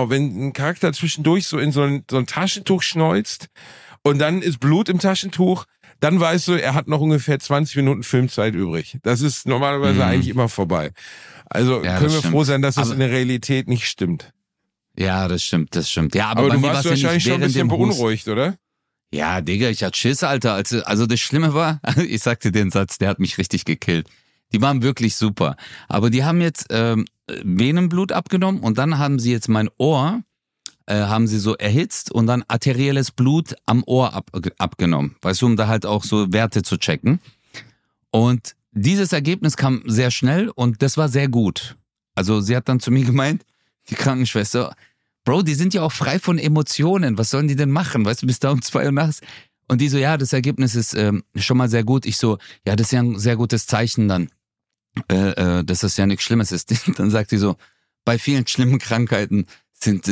so in so ein Taschentuch schneuzt und dann ist Blut im Taschentuch, dann weißt du, er hat noch ungefähr 20 Minuten Filmzeit übrig. Das ist normalerweise eigentlich immer vorbei. Also können wir froh sein, dass das in der Realität nicht stimmt. Ja, das stimmt. Ja, aber bei du mir warst wahrscheinlich schon ein bisschen beunruhigt, oder? Ja, Digga, ich hatte Schiss, Alter. Also das Schlimme war, ich sagte den Satz, der hat mich richtig gekillt. Die waren wirklich super. Aber die haben jetzt Venenblut abgenommen und dann haben sie jetzt mein Ohr, haben sie so erhitzt und dann arterielles Blut am Ohr abgenommen. Weißt du, um da halt auch so Werte zu checken. Und dieses Ergebnis kam sehr schnell und das war sehr gut. Also sie hat dann zu mir gemeint, die Krankenschwester, Bro, die sind ja auch frei von Emotionen. Was sollen die denn machen? Weißt du, bis da um 2 Uhr nachts. Und die so, ja, das Ergebnis ist schon mal sehr gut. Ich so, ja, das ist ja ein sehr gutes Zeichen dann, dass das ja nichts Schlimmes ist. Dann sagt sie so, bei vielen schlimmen Krankheiten sind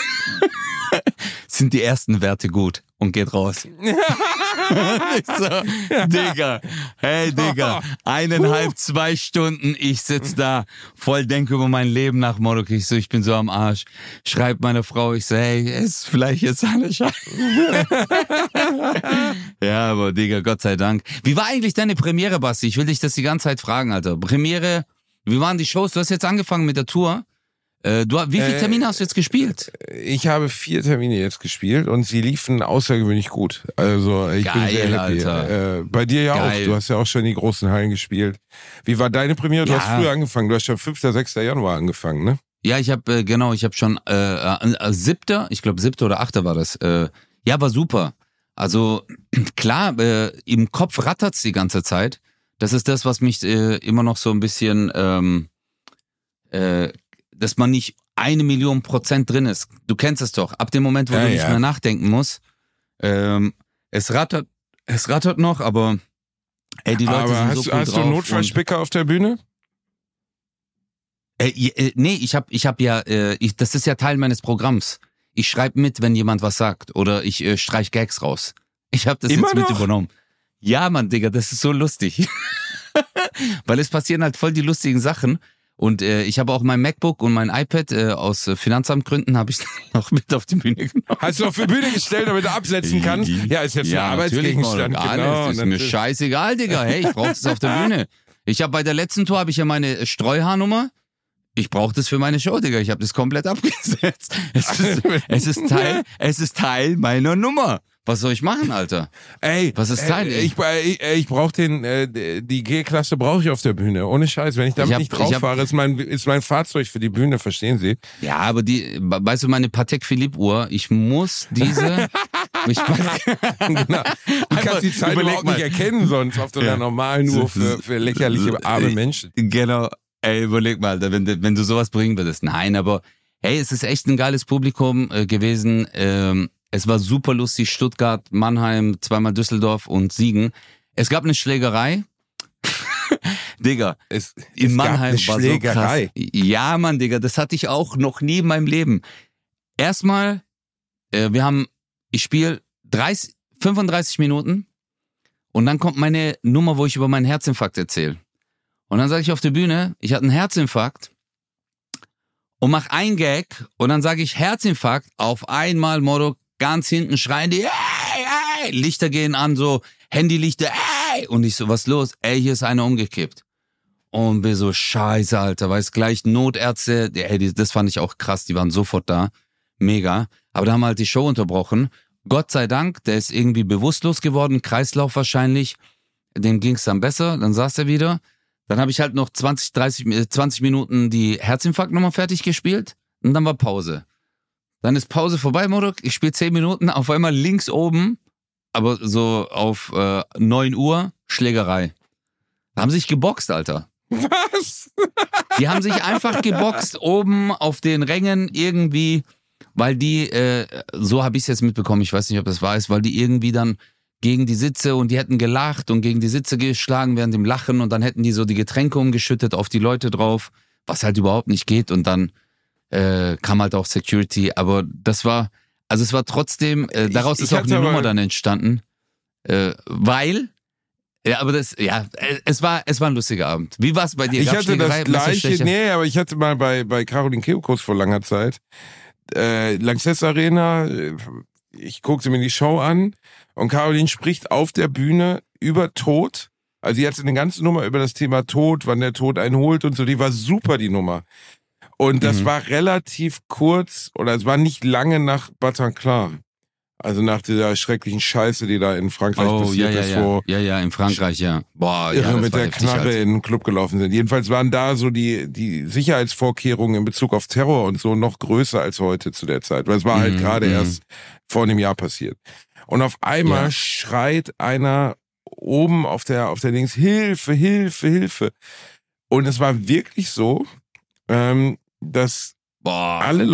die ersten Werte gut und geht raus. Ich so, Digga, hey Digga, 1,5, 2 Stunden, ich sitz da, voll denke über mein Leben nach, Morok, ich so, ich bin so am Arsch, schreibt meine Frau, ich so, hey, ist vielleicht jetzt alles scheiße. Ja, aber Digga, Gott sei Dank. Wie war eigentlich deine Premiere, Basti? Ich will dich das die ganze Zeit fragen, Alter. Premiere, wie waren die Shows? Du hast jetzt angefangen mit der Tour. Wie viele Termine hast du jetzt gespielt? Ich habe 4 Termine jetzt gespielt und sie liefen außergewöhnlich gut. Also ich bin sehr happy. Alter. Bei dir ja auch. Du hast ja auch schon in die großen Hallen gespielt. Wie war deine Premiere? Du hast früher angefangen. Du hast schon 5. 6. Januar angefangen, ne? Ja, ich habe schon 7. Ich glaube 7. oder 8. war das. Ja, war super. Also klar, im Kopf rattert's die ganze Zeit. Das ist das, was mich immer noch so ein bisschen dass man nicht 1.000.000% drin ist. Du kennst es doch. Ab dem Moment, wo du nicht mehr nachdenken musst, Es rattert noch, aber ey, die Leute aber sind so cool hast drauf. du Notfallspicker auf der Bühne? Nee, ich hab ja, das ist ja Teil meines Programms. Ich schreibe mit, wenn jemand was sagt oder ich streich Gags raus. Ich habe das Immer jetzt mit noch? übernommen. Ja, Mann, Digga, das ist so lustig. Weil es passieren halt voll die lustigen Sachen. Und ich habe auch mein MacBook und mein iPad aus Finanzamtgründen habe ich noch mit auf die Bühne genommen. Hast du auf die Bühne gestellt, damit du absetzen kannst? Ja, ist jetzt ein Arbeitsgegenstand. Genau, ist mir scheißegal, Digga. Hey, ich brauch das auf der Bühne. Ich habe bei der letzten Tour ja meine Streuhaarnummer. Ich brauche das für meine Show, Digga. Ich habe das komplett abgesetzt. Es ist Teil meiner Nummer. Was soll ich machen, Alter? Ey, was ist Teil? Ich brauche die G-Klasse brauche ich auf der Bühne. Ohne Scheiß. Wenn ich damit nicht drauf fahre, ist mein Fahrzeug für die Bühne, verstehen Sie? Ja, aber weißt du, meine Patek Philippe Uhr, ich muss diese... Genau. Du kannst die Zeit überhaupt nicht erkennen sonst auf so einer normalen Uhr für lächerliche arme Menschen. Genau. Ey, überleg mal, wenn du sowas bringen würdest. Nein, aber hey, es ist echt ein geiles Publikum gewesen. Es war super lustig. Stuttgart, Mannheim, zweimal Düsseldorf und Siegen. Es gab eine Schlägerei. Digga, in Mannheim war so krass. Ja, Mann, Digga, das hatte ich auch noch nie in meinem Leben. Erstmal, ich spiele 35 Minuten und dann kommt meine Nummer, wo ich über meinen Herzinfarkt erzähle. Und dann sage ich auf der Bühne, ich hatte einen Herzinfarkt und mach ein Gag und dann sage ich Herzinfarkt, auf einmal Motto, ganz hinten schreien die, ey, Lichter gehen an, so Handylichter, ey, und ich so, was los? Ey, hier ist einer umgekippt. Und wir so, scheiße, Alter, weißt gleich Notärzte, das fand ich auch krass, die waren sofort da, mega. Aber da haben wir halt die Show unterbrochen. Gott sei Dank, der ist irgendwie bewusstlos geworden, Kreislauf wahrscheinlich, dem ging's dann besser, dann saß er wieder. Dann habe ich halt noch 20 Minuten die Herzinfarktnummer fertig gespielt und dann war Pause. Dann ist Pause vorbei, Modok. Ich spiele 10 Minuten, auf einmal links oben, aber so auf 9 Uhr, Schlägerei. Da haben sie sich geboxt, Alter. Was? Die haben sich einfach geboxt oben auf den Rängen irgendwie, weil die, so habe ich es jetzt mitbekommen, ich weiß nicht, ob das wahr ist, weil die irgendwie dann gegen die Sitze und die hätten gelacht und gegen die Sitze geschlagen während dem Lachen und dann hätten die so die Getränke umgeschüttet auf die Leute drauf, was halt überhaupt nicht geht und dann kam halt auch Security, aber es war trotzdem, daraus ist auch eine Nummer dann entstanden, weil, es war ein lustiger Abend. Wie war es bei dir? Ich hatte das gleiche, aber ich hatte mal bei Caroline Kebekus vor langer Zeit, Lanxess Arena, ich guckte mir die Show an und Caroline spricht auf der Bühne über Tod. Also sie hatte eine ganze Nummer über das Thema Tod, wann der Tod einen holt und so. Die war super, die Nummer. Und das war relativ kurz, oder es war nicht lange nach Bataclan. Also nach dieser schrecklichen Scheiße, die da in Frankreich passiert ist. Ja, in Frankreich, ja. Boah, Irre mit der Knarre in den Club gelaufen sind. Jedenfalls waren da so die Sicherheitsvorkehrungen in Bezug auf Terror und so noch größer als heute zu der Zeit. Weil es war halt gerade erst vor einem Jahr passiert. Und auf einmal schreit einer oben auf der Dings, Hilfe, Hilfe, Hilfe. Und es war wirklich so, dass alle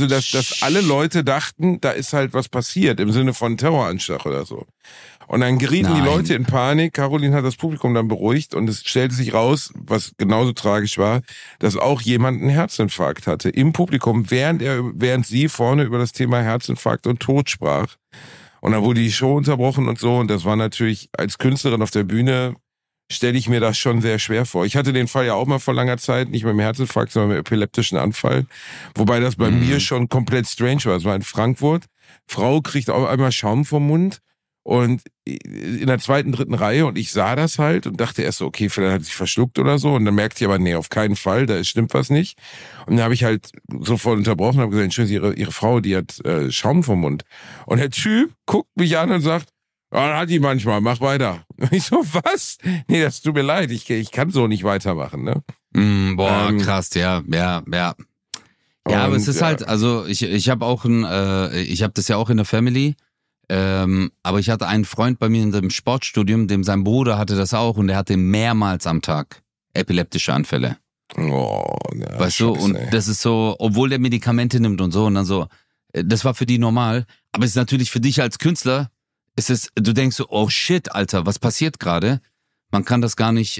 Leute dachten, da ist halt was passiert im Sinne von Terroranschlag oder so. Und dann gerieten die Leute in Panik. Caroline hat das Publikum dann beruhigt und es stellte sich raus, was genauso tragisch war, dass auch jemand einen Herzinfarkt hatte im Publikum, während sie vorne über das Thema Herzinfarkt und Tod sprach. Und dann wurde die Show unterbrochen und so. Und das war natürlich als Künstlerin auf der Bühne, stelle ich mir das schon sehr schwer vor. Ich hatte den Fall ja auch mal vor langer Zeit, nicht mit dem Herzinfarkt, sondern mit dem epileptischen Anfall. Wobei das bei mir schon komplett strange war. Es war in Frankfurt. Frau kriegt auf einmal Schaum vom Mund und in der 2., 3. Reihe und ich sah das halt und dachte erst so, okay, vielleicht hat sie sich verschluckt oder so. Und dann merkte ich aber, nee, auf keinen Fall, da stimmt was nicht. Und dann habe ich halt sofort unterbrochen und habe gesagt, entschuldigen Sie, Ihre Frau, die hat Schaum vom Mund. Und der Typ guckt mich an und sagt, ja, hat die manchmal, mach weiter. Und ich so, was? Nee, das tut mir leid, ich kann so nicht weitermachen, ne? Krass, ja. Ja, aber es ist halt, also ich habe auch ich habe das ja auch in der Family, aber ich hatte einen Freund bei mir in dem Sportstudium, dem sein Bruder hatte das auch und der hatte mehrmals am Tag epileptische Anfälle. Oh, ja, weißt du, und das ist so, obwohl der Medikamente nimmt und so, und dann so, das war für die normal, aber es ist natürlich für dich als Künstler, du denkst so, oh shit, Alter, was passiert gerade? Man kann das gar nicht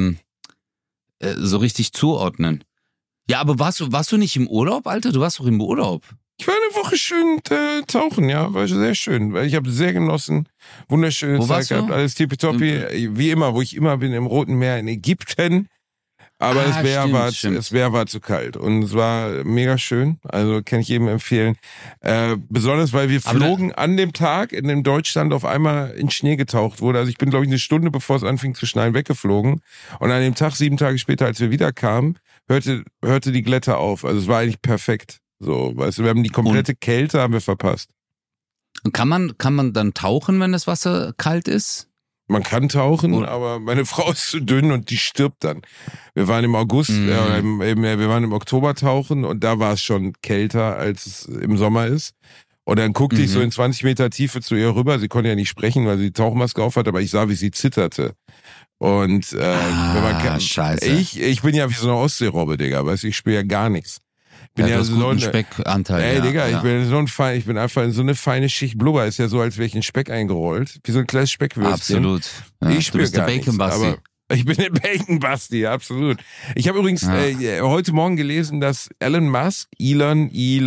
so richtig zuordnen. Ja, aber warst du nicht im Urlaub, Alter? Du warst doch im Urlaub. Ich war eine Woche schön tauchen, ja, war sehr schön. Ich habe sehr genossen, wunderschöne Zeit gehabt, alles tippitoppi, wie immer, wo ich immer bin, im Roten Meer in Ägypten. Aber das Meer war zu kalt und es war mega schön, also kann ich jedem empfehlen. Besonders, weil wir flogen an dem Tag, in dem Deutschland auf einmal in Schnee getaucht wurde. Also ich bin, glaube ich, eine Stunde, bevor es anfing zu schneien, weggeflogen. Und an dem Tag, 7 Tage später, als wir wiederkamen, hörte die Glätte auf. Also es war eigentlich perfekt. So, weißt du, wir haben die komplette Kälte haben wir verpasst. Kann man dann tauchen, wenn das Wasser kalt ist? Man kann tauchen, aber meine Frau ist zu dünn und die stirbt dann. Wir waren im August, wir waren im Oktober tauchen und da war es schon kälter, als es im Sommer ist. Und dann guckte ich so in 20 Meter Tiefe zu ihr rüber. Sie konnte ja nicht sprechen, weil sie die Tauchmaske auf hat, aber ich sah, wie sie zitterte. Und scheiße. Ich bin ja wie so eine Ostseerobbe, Digga, weißt du, ich spüre ja gar nichts. Bin ja so ein Speckanteil. Ey, Digga, ich bin einfach in so eine feine Schicht Blubber. Ist ja so, als wäre ich in Speck eingerollt. Wie so ein kleines Speckwürstchen. Absolut. Ja, ich spüre gar nichts. Aber ich bin der Bacon-Basti, absolut. Ich habe übrigens heute Morgen gelesen, dass Elon Musk, Elon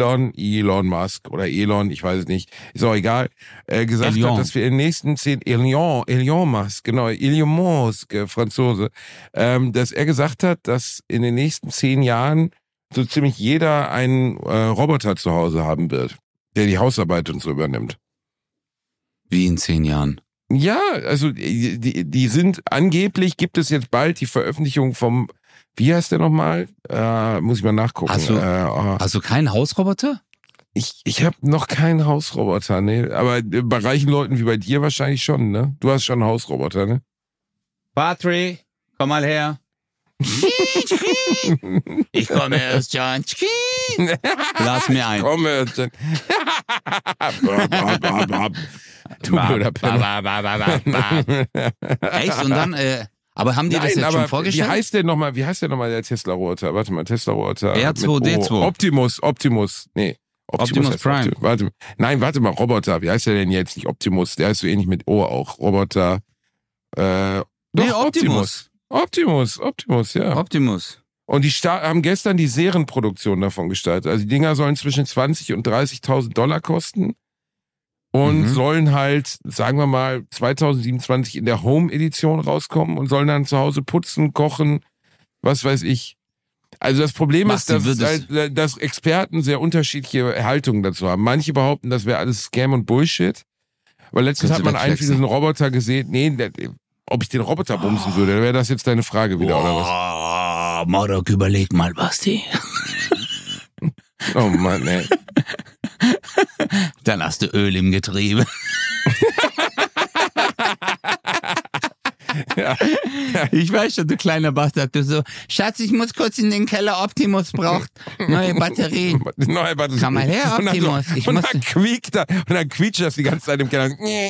Musk oder Elon, ich weiß es nicht, ist auch egal, gesagt hat, dass wir in den nächsten 10 Elon Musk, genau, Elon Musk, Franzose, dass er gesagt hat, dass in den nächsten 10 Jahren so ziemlich jeder einen Roboter zu Hause haben wird, der die Hausarbeit und so übernimmt. Wie in 10 Jahren? Ja, also die sind, angeblich gibt es jetzt bald die Veröffentlichung vom, wie heißt der nochmal? Muss ich mal nachgucken. Hast du keinen Hausroboter? Ich habe noch keinen Hausroboter, ne? Aber bei reichen Leuten wie bei dir wahrscheinlich schon, ne? Du hast schon einen Hausroboter, ne? Patrick, komm mal her. Ich komme erst, John. Lass mir ein. Ich komme erst, John. Du blöder Penner. Echt? Und dann, aber haben die das jetzt schon vorgestellt? Wie heißt der nochmal der Tesla-Roboter? Warte mal, Tesla-Roboter. R2D2. Optimus. Nee. Optimus Prime. Warte mal, Roboter. Wie heißt der denn jetzt? Nicht Optimus. Der heißt so ähnlich mit O auch. Roboter. Optimus. Optimus, ja. Optimus. Und die haben gestern die Serienproduktion davon gestartet. Also die Dinger sollen zwischen 20.000 und 30.000 Dollar kosten und sollen halt, sagen wir mal, 2027 in der Home-Edition rauskommen und sollen dann zu Hause putzen, kochen, was weiß ich. Also das Problem ist, dass Experten sehr unterschiedliche Haltungen dazu haben. Manche behaupten, das wäre alles Scam und Bullshit. Weil letztens hat man einen diesen Roboter gesehen. Nee, ob ich den Roboter bumsen würde, wäre das jetzt deine Frage wieder, oder was? Marok, überleg mal, Basti. Oh Mann, ey. Dann hast du Öl im Getriebe. Ja. Ich weiß schon, du kleiner Bastard, du so, Schatz, ich muss kurz in den Keller, Optimus braucht neue Batterien. Komm mal her, Optimus. Und dann quietscht das die ganze Zeit im Keller.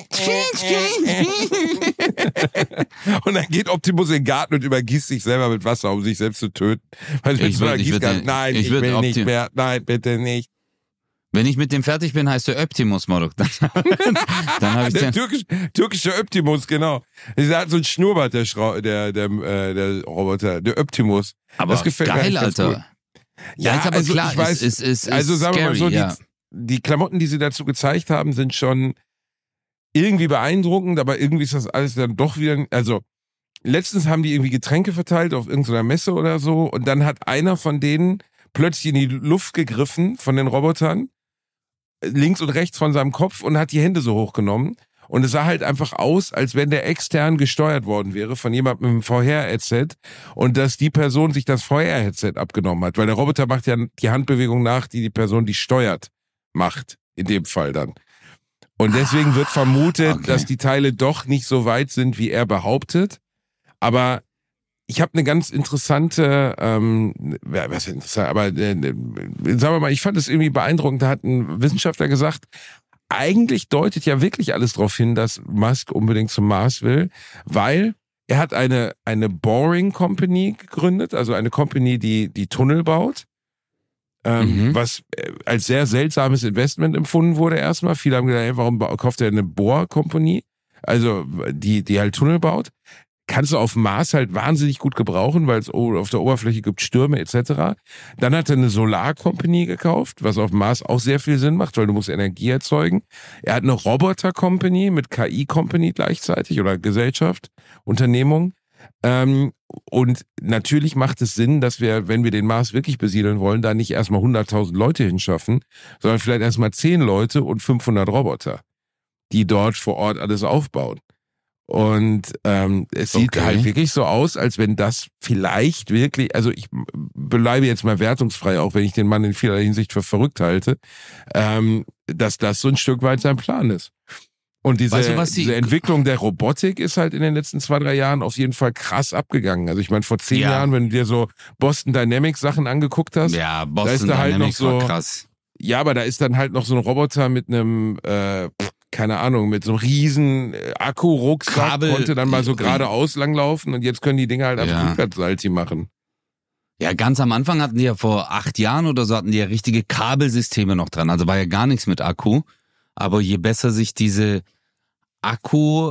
Und dann geht Optimus in den Garten und übergießt sich selber mit Wasser, um sich selbst zu töten. Ich will nicht mehr. Nein, bitte nicht. Wenn ich mit dem fertig bin, heißt der Optimus, Marok. Dann habe ich der türkische Optimus, genau. Der hat so ein Schnurrbart, der Roboter, der Optimus. Aber das gefällt geil, mir Alter. Gut. Ja, ist aber also klar, ich weiß, also sagen wir mal so, ja. Die Klamotten, die sie dazu gezeigt haben, sind schon irgendwie beeindruckend, aber irgendwie ist das alles dann doch wieder, also letztens haben die irgendwie Getränke verteilt auf irgendeiner Messe oder so und dann hat einer von denen plötzlich in die Luft gegriffen von den Robotern, links und rechts von seinem Kopf und hat die Hände so hochgenommen. Und es sah halt einfach aus, als wenn der extern gesteuert worden wäre von jemandem mit einem VR-Headset und dass die Person sich das VR-Headset abgenommen hat. Weil der Roboter macht ja die Handbewegung nach, die Person, die steuert, macht. In dem Fall dann. Und deswegen wird vermutet, dass die Teile doch nicht so weit sind, wie er behauptet. Aber ich habe eine ganz interessante, sagen wir mal, ich fand es irgendwie beeindruckend, da hat ein Wissenschaftler gesagt, eigentlich deutet ja wirklich alles darauf hin, dass Musk unbedingt zum Mars will, weil er hat eine Boring Company gegründet, also eine Company, die Tunnel baut. was als sehr seltsames Investment empfunden wurde erstmal. Viele haben gedacht, ey, warum kauft er eine Bohrkompanie, also die halt Tunnel baut. Kannst du auf dem Mars halt wahnsinnig gut gebrauchen, weil es auf der Oberfläche gibt Stürme etc. Dann hat er eine Solarkompanie gekauft, was auf dem Mars auch sehr viel Sinn macht, weil du musst Energie erzeugen. Er hat eine Roboter-Company mit KI-Company gleichzeitig oder Gesellschaft, Unternehmung. Und natürlich macht es Sinn, dass wir, wenn wir den Mars wirklich besiedeln wollen, da nicht erstmal 100.000 Leute hinschaffen, sondern vielleicht erstmal 10 Leute und 500 Roboter, die dort vor Ort alles aufbauen. Und es sieht halt wirklich so aus, als wenn das vielleicht wirklich, also ich bleibe jetzt mal wertungsfrei, auch wenn ich den Mann in vielerlei Hinsicht für verrückt halte, dass das so ein Stück weit sein Plan ist. Und diese Entwicklung der Robotik ist halt in den letzten 2-3 Jahren auf jeden Fall krass abgegangen. Also ich meine, vor 10 Jahren, wenn du dir so Boston Dynamics Sachen angeguckt hast, ja, da ist Boston da halt Dynamics noch so, war krass. Ja, aber da ist dann halt noch so ein Roboter mit einem, keine Ahnung, mit so einem riesen Akku-Rucksack, konnte dann mal so geradeaus langlaufen und jetzt können die Dinger halt einfach rückwärtssalti machen. Ja, ganz am Anfang hatten die ja vor 8 Jahren oder so, hatten die ja richtige Kabelsysteme noch dran. Also war ja gar nichts mit Akku. Aber je besser sich diese Akku,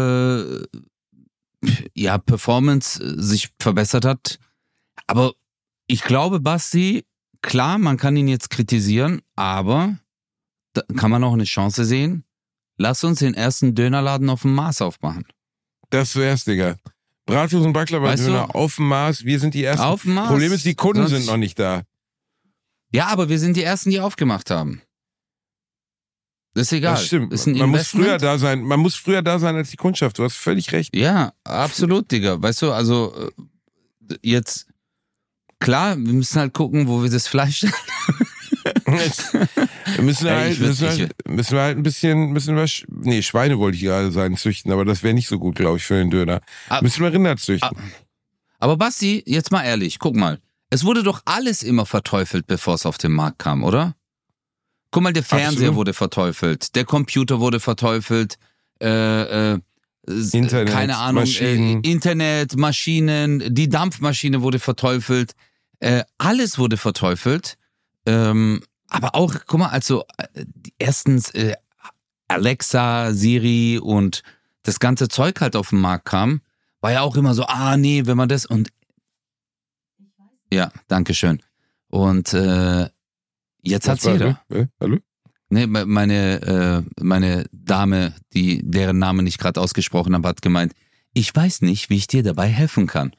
Performance sich verbessert hat. Aber ich glaube, Basti, klar, man kann ihn jetzt kritisieren, aber da kann man auch eine Chance sehen. Lass uns den ersten Dönerladen auf dem Mars aufmachen. Das wär's, Digga. Bratwurst und Baklava-Döner auf dem Mars, wir sind die Ersten. Auf dem Mars. Problem ist, die Kunden sind noch nicht da. Ja, aber wir sind die Ersten, die aufgemacht haben. Das ist egal. Das stimmt. Ist ein man muss früher da sein als die Kundschaft. Du hast völlig recht. Ja, absolut, Digga. Weißt du, also jetzt, klar, wir müssen halt gucken, wo wir das Fleisch müssen wir halt ein bisschen, Schweine wollte ich gerade sagen, züchten, aber das wäre nicht so gut, glaube ich, für den Döner. Müssen wir Rinder züchten. Aber Basti, jetzt mal ehrlich, guck mal. Es wurde doch alles immer verteufelt, bevor es auf den Markt kam, oder? Guck mal, der Fernseher wurde verteufelt, der Computer wurde verteufelt, Internet, keine Ahnung, Internet, Maschinen, die Dampfmaschine wurde verteufelt, alles wurde verteufelt. Aber auch, guck mal, also erstens Alexa, Siri und das ganze Zeug halt auf den Markt kam, war ja auch immer so, nee, wenn man das und ja, dankeschön. Und jetzt hat's jeder. Hallo? Nee, meine Dame, deren Namen ich gerade ausgesprochen habe, hat gemeint, ich weiß nicht, wie ich dir dabei helfen kann.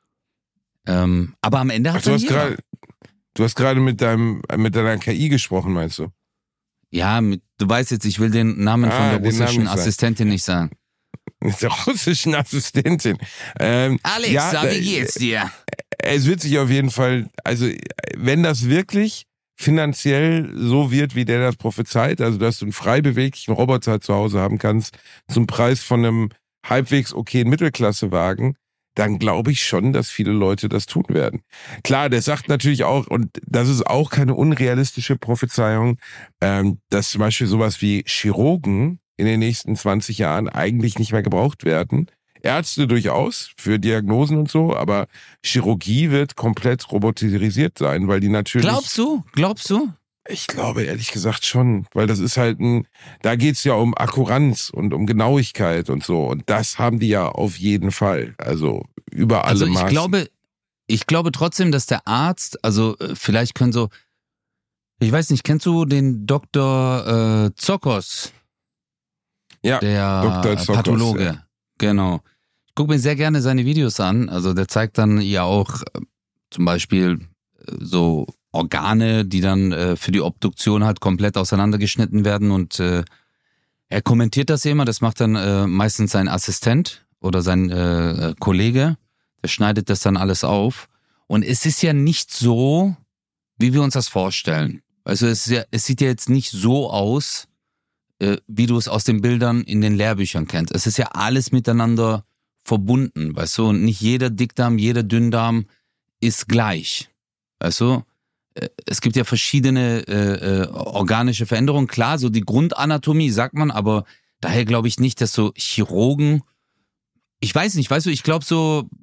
Aber am Ende hat jeder. Du hast gerade mit deiner KI gesprochen, meinst du? Ja, du weißt jetzt, ich will den Namen von der russischen Assistentin nicht sagen. Der russischen Assistentin. Alexa, wie geht's dir? Es wird sich auf jeden Fall, also wenn das wirklich finanziell so wird, wie der das prophezeit, also dass du einen frei beweglichen Roboter zu Hause haben kannst, zum Preis von einem halbwegs okayen Mittelklassewagen, dann glaube ich schon, dass viele Leute das tun werden. Klar, der sagt natürlich auch, und das ist auch keine unrealistische Prophezeiung, dass zum Beispiel sowas wie Chirurgen in den nächsten 20 Jahren eigentlich nicht mehr gebraucht werden. Ärzte durchaus für Diagnosen und so, aber Chirurgie wird komplett robotisiert sein, weil die natürlich... Glaubst du? Ich glaube ehrlich gesagt schon, weil das ist halt da geht's ja um Akkuranz und um Genauigkeit und so und das haben die ja auf jeden Fall, also über alle Maßen. Also ich glaube trotzdem, dass der Arzt, also vielleicht können so, ich weiß nicht, kennst du den Dr. Zokos? Ja, der Dr. Zokos, Pathologe, ja. Genau. Ich gucke mir sehr gerne seine Videos an, also der zeigt dann ja auch zum Beispiel so Organe, die dann für die Obduktion halt komplett auseinandergeschnitten werden und er kommentiert das immer, das macht dann meistens sein Assistent oder sein Kollege, der schneidet das dann alles auf und es ist ja nicht so, wie wir uns das vorstellen. Also es sieht ja jetzt nicht so aus, wie du es aus den Bildern in den Lehrbüchern kennst. Es ist ja alles miteinander verbunden, weißt du, und nicht jeder Dickdarm, jeder Dünndarm ist gleich, weißt du. Es gibt ja verschiedene organische Veränderungen. Klar, so die Grundanatomie sagt man, aber daher glaube ich nicht, dass so Chirurgen, ich weiß nicht, weißt du, ich glaube so,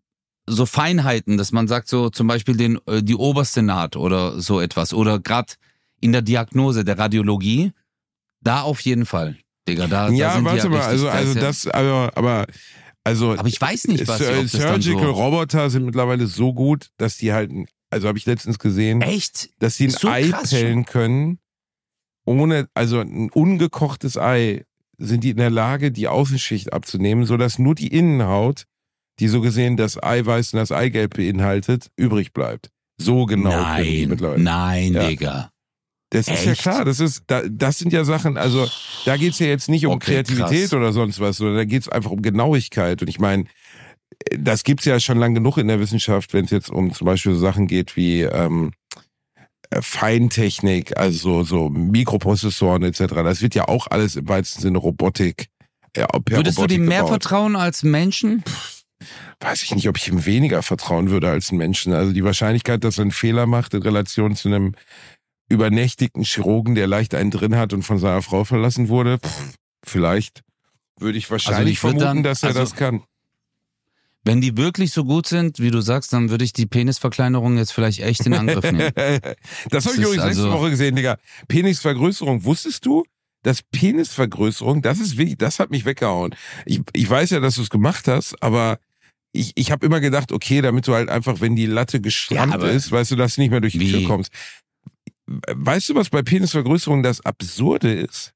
so Feinheiten, dass man sagt, so zum Beispiel die oberste Naht oder so etwas. Oder gerade in der Diagnose der Radiologie, da auf jeden Fall. Digga, da sind warte mal, aber ich weiß nicht, was Surgical Roboter sind mittlerweile so gut, dass die halt, also habe ich letztens gesehen, echt? Dass die ein so Ei pellen können, also ein ungekochtes Ei, sind die in der Lage, die Außenschicht abzunehmen, sodass nur die Innenhaut, die so gesehen das Eiweiß und das Eigelb beinhaltet, übrig bleibt. So genau können die mittlerweile. Nein, Digga. Das ist ja klar, das sind ja Sachen, also da geht's ja jetzt nicht um Kreativität oder sonst was, sondern da geht's einfach um Genauigkeit. Und ich meine, das gibt's ja schon lang genug in der Wissenschaft, wenn es jetzt um zum Beispiel so Sachen geht wie Feintechnik, also so Mikroprozessoren etc. Das wird ja auch alles im weitesten Sinne Robotik. Würdest du dem mehr vertrauen als Menschen? Weiß ich nicht, ob ich ihm weniger vertrauen würde als einen Menschen. Also die Wahrscheinlichkeit, dass er einen Fehler macht in Relation zu einem übernächtigten Chirurgen, der leicht einen drin hat und von seiner Frau verlassen wurde, vielleicht würde ich wahrscheinlich vermuten, dass er das kann. Wenn die wirklich so gut sind, wie du sagst, dann würde ich die Penisverkleinerung jetzt vielleicht echt in Angriff nehmen. Das habe ich übrigens letzte Woche gesehen, Digga. Penisvergrößerung, wusstest du? Das Penisvergrößerung, das ist wirklich, das hat mich weggehauen. Ich weiß ja, dass du es gemacht hast, aber ich habe immer gedacht, okay, damit du halt einfach, wenn die Latte geschrammt ist, weißt du, dass du nicht mehr durch die Tür kommst. Weißt du, was bei Penisvergrößerung das Absurde ist?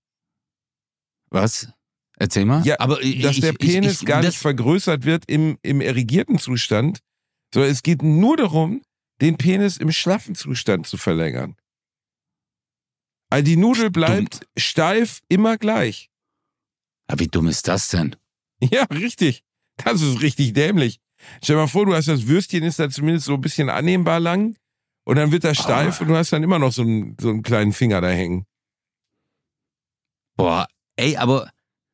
Was? Erzähl mal. Ja, aber dass der Penis gar nicht vergrößert wird im erigierten Zustand, sondern es geht nur darum, den Penis im schlaffen Zustand zu verlängern. Also die Nudel bleibt steif immer gleich. Aber wie dumm ist das denn? Ja, richtig. Das ist richtig dämlich. Stell dir mal vor, du hast das Würstchen, ist da zumindest so ein bisschen annehmbar lang und dann wird das steif und du hast dann immer noch so einen kleinen Finger da hängen. Boah, ey, aber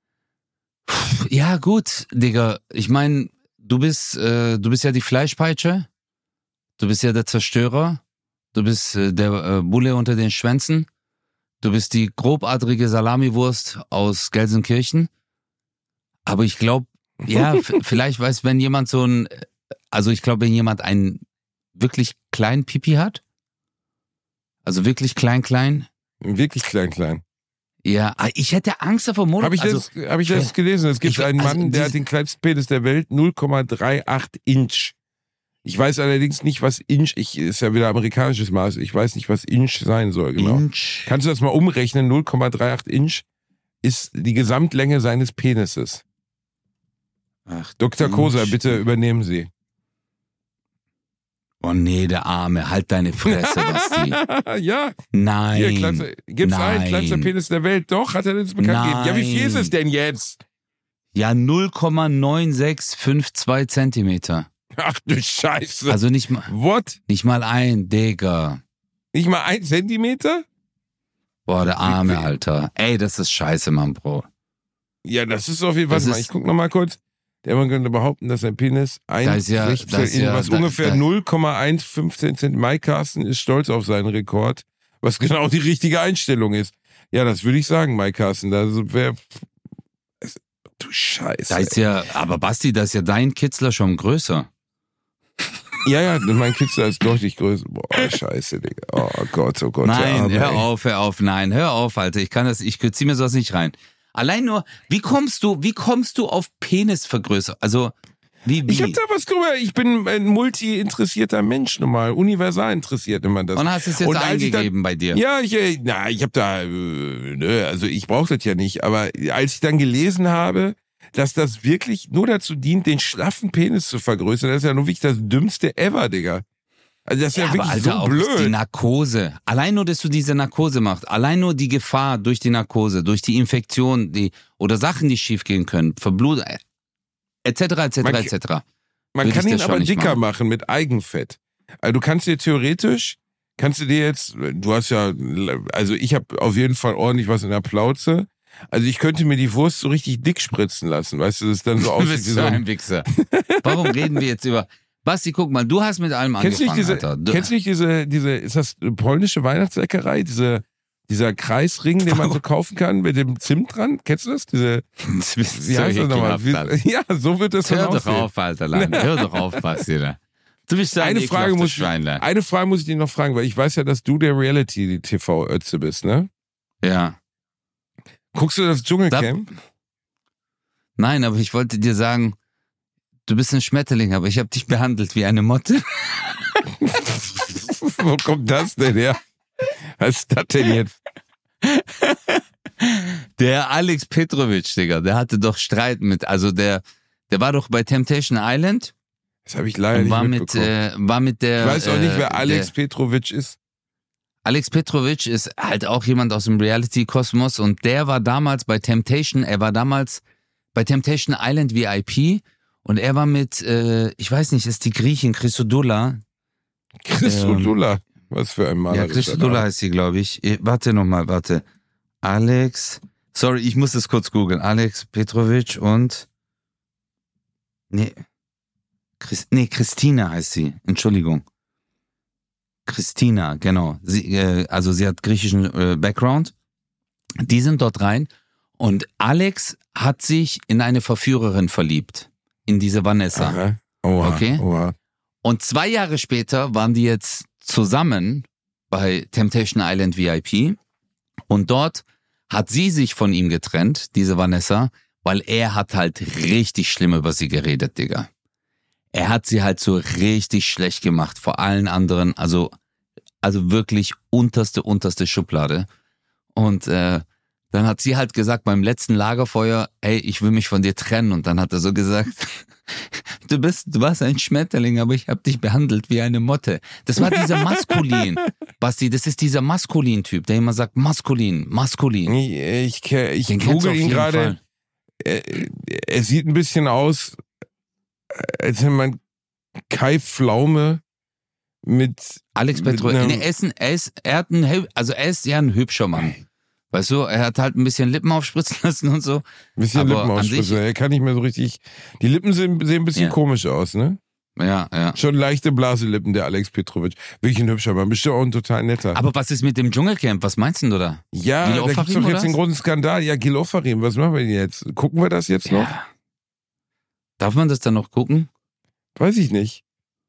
ja gut, Digga. Ich meine, du bist ja die Fleischpeitsche, du bist ja der Zerstörer, du bist der Bulle unter den Schwänzen, du bist die grobadrige Salamiwurst aus Gelsenkirchen. Aber ich glaube, ja, vielleicht wenn jemand wenn jemand einen wirklich kleinen Pipi hat, also wirklich klein. Wirklich klein. Ja, ich hätte Angst davor. Habe ich das gelesen? Es gibt einen Mann, der hat den kleinsten Penis der Welt, 0,38 Inch. Ich weiß allerdings nicht, was Inch, ist ja wieder amerikanisches Maß, ich weiß nicht, was Inch sein soll, genau. Inch. Kannst du das mal umrechnen? 0,38 Inch ist die Gesamtlänge seines Penises. Ach, Dr. Koser, bitte übernehmen Sie. Oh nee, der Arme, halt deine Fresse, Basti. Ja. Nein. Hier, gibt's einen kleinster Penis der Welt? Doch, hat er das bekannt gegeben. Ja, wie viel ist es denn jetzt? Ja, 0,9652 Zentimeter. Ach du Scheiße. Also nicht mal. What? Nicht mal ein, Digga. Nicht mal 1 Zentimeter? Boah, der Arme, Alter. Ey, das ist scheiße, Mann, Bro. Ja, das ist auf jeden Fall. Warte mal, ich guck nochmal kurz. Der man könnte behaupten, dass sein Penis ungefähr 0,115 Zentimeter. Mike Carsten ist stolz auf seinen Rekord, was genau die richtige Einstellung ist. Ja, das würde ich sagen, Mike Carsten. Du Scheiße. Da ist ja, aber Basti, da ist ja dein Kitzler schon größer. Ja, mein Kitzler ist deutlich größer. Boah, scheiße, Digga. Oh Gott. Nein, hör auf, nein, hör auf, Alter. Ich zieh mir sowas nicht rein. Allein nur, wie kommst du auf Penisvergrößerung? Also, wie? Ich hab da was drüber. Ich bin ein multi-interessierter Mensch normal. Universal interessiert immer das. Und hast es jetzt eingegeben bei dir? Ja, ich hab da, also ich brauche das ja nicht. Aber als ich dann gelesen habe, dass das wirklich nur dazu dient, den schlaffen Penis zu vergrößern, das ist ja nur wirklich das Dümmste ever, Digga. Also das ist ja wirklich aber Alter, so blöd. Auch die Narkose. Allein nur, dass du diese Narkose machst. Allein nur die Gefahr durch die Narkose, durch die Infektion, oder Sachen, die schief gehen können, Verblutung, etc. Man kann ihn aber dicker machen mit Eigenfett. Also du kannst dir jetzt, du hast ja, also ich habe auf jeden Fall ordentlich was in der Plauze. Also ich könnte mir die Wurst so richtig dick spritzen lassen, weißt du, das ist dann so aussieht wie so ein Wichser. Warum reden wir jetzt über... Basti, guck mal, du hast mit allem angefangen, Alter. Kennst du nicht diese, ist das eine polnische Weihnachtsbäckerei? Diese Dieser Kreisring, den man so kaufen kann mit dem Zimt dran. Kennst du das? Wie heißt das nochmal? Ja, so wird das dann aussehen. Hör doch auf, Alter. Hör doch auf, Basti. Du bist so eine Frage muss ich dich noch fragen, weil ich weiß ja, dass du der Reality-TV-Ötze bist, ne? Ja. Guckst du das Dschungelcamp? Nein, aber ich wollte dir sagen, du bist ein Schmetterling, aber ich habe dich behandelt wie eine Motte. Wo kommt das denn her? Was ist das denn jetzt? Der Alex Petrovic, Digga, der hatte doch Streit mit, also der war doch bei Temptation Island. Das habe ich leider nicht mitbekommen. War mit der... Ich weiß auch nicht, wer Alex Petrovic ist. Alex Petrovic ist halt auch jemand aus dem Reality-Kosmos und der war damals bei Temptation Island VIP und er war mit, ich weiß nicht, ist die Griechin Chrysodoula. Chrysodoula? Was für ein Mann. Ja, Chrysodoula heißt sie, glaube ich. Warte. Alex, sorry, ich muss das kurz googeln. Alex Petrovic und... Christina heißt sie. Entschuldigung. Christina, genau. Sie hat griechischen Background. Die sind dort rein und Alex hat sich in eine Verführerin verliebt. In diese Vanessa. Aha. Oha, okay? Oha. Und 2 Jahre später waren die jetzt zusammen bei Temptation Island VIP und dort hat sie sich von ihm getrennt, diese Vanessa, weil er hat halt richtig schlimm über sie geredet, Digga. Er hat sie halt so richtig schlecht gemacht, vor allen anderen, also wirklich unterste Schublade. Und dann hat sie halt gesagt beim letzten Lagerfeuer, ey, ich will mich von dir trennen. Und dann hat er so gesagt, du warst ein Schmetterling, aber ich habe dich behandelt wie eine Motte. Das war dieser Maskulin. Basti, das ist dieser Maskulin-Typ, der immer sagt, maskulin. Ich google ihn gerade. Er sieht ein bisschen aus, als wenn man Kai Pflaume mit Alex Petrovic. Er ist ja ein hübscher Mann. Weißt du, er hat halt ein bisschen Lippen aufspritzen lassen und so. Ein bisschen Lippen aufspritzen. Er kann nicht mehr so richtig. Die Lippen sehen ein bisschen komisch aus, ne? Ja. Schon leichte Blaselippen, der Alex Petrovic. Wirklich ein hübscher Mann. Bestimmt auch ein total netter. Aber was ist mit dem Dschungelcamp? Was meinst du da? Ja, da gibt's doch jetzt den großen Skandal. Ja, Gil Ofarim, was machen wir denn jetzt? Gucken wir das jetzt noch? Darf man das dann noch gucken? Weiß ich nicht.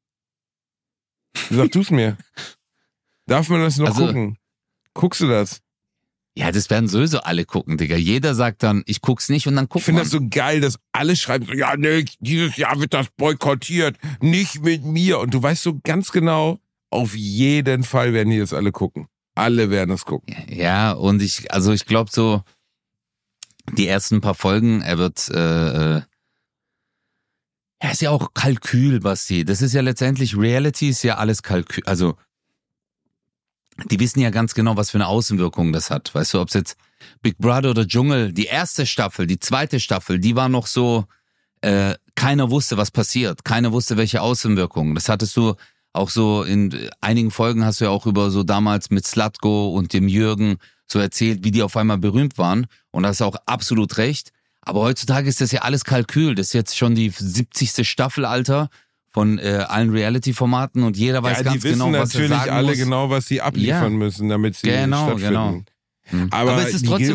Sag du's mir. Darf man das noch gucken? Guckst du das? Ja, das werden sowieso alle gucken, Digga. Jeder sagt dann, ich guck's nicht und dann guckt man. Ich finde das so geil, dass alle schreiben so, ja, nee, dieses Jahr wird das boykottiert, nicht mit mir. Und du weißt so ganz genau, auf jeden Fall werden die das alle gucken. Alle werden das gucken. Ja, und ich glaube so, die ersten paar Folgen, er wird, ist ja auch Kalkül, Basti. Das ist ja letztendlich, Reality ist ja alles Kalkül. Also, die wissen ja ganz genau, was für eine Außenwirkung das hat. Weißt du, ob es jetzt Big Brother oder Dschungel, die erste Staffel, die zweite Staffel, die war noch so, keiner wusste, was passiert. Keiner wusste, welche Außenwirkungen. Das hattest du auch so in einigen Folgen, hast du ja auch über so damals mit Slatko und dem Jürgen so erzählt, wie die auf einmal berühmt waren. Und da hast du auch absolut recht. Aber heutzutage ist das ja alles Kalkül. Das ist jetzt schon die 70. Staffel, Alter, von allen Reality-Formaten und jeder weiß ganz genau, was er sagen muss. Die wissen natürlich alle genau, was sie abliefern müssen, damit sie stattfinden. Genau. Aber es ist trotzdem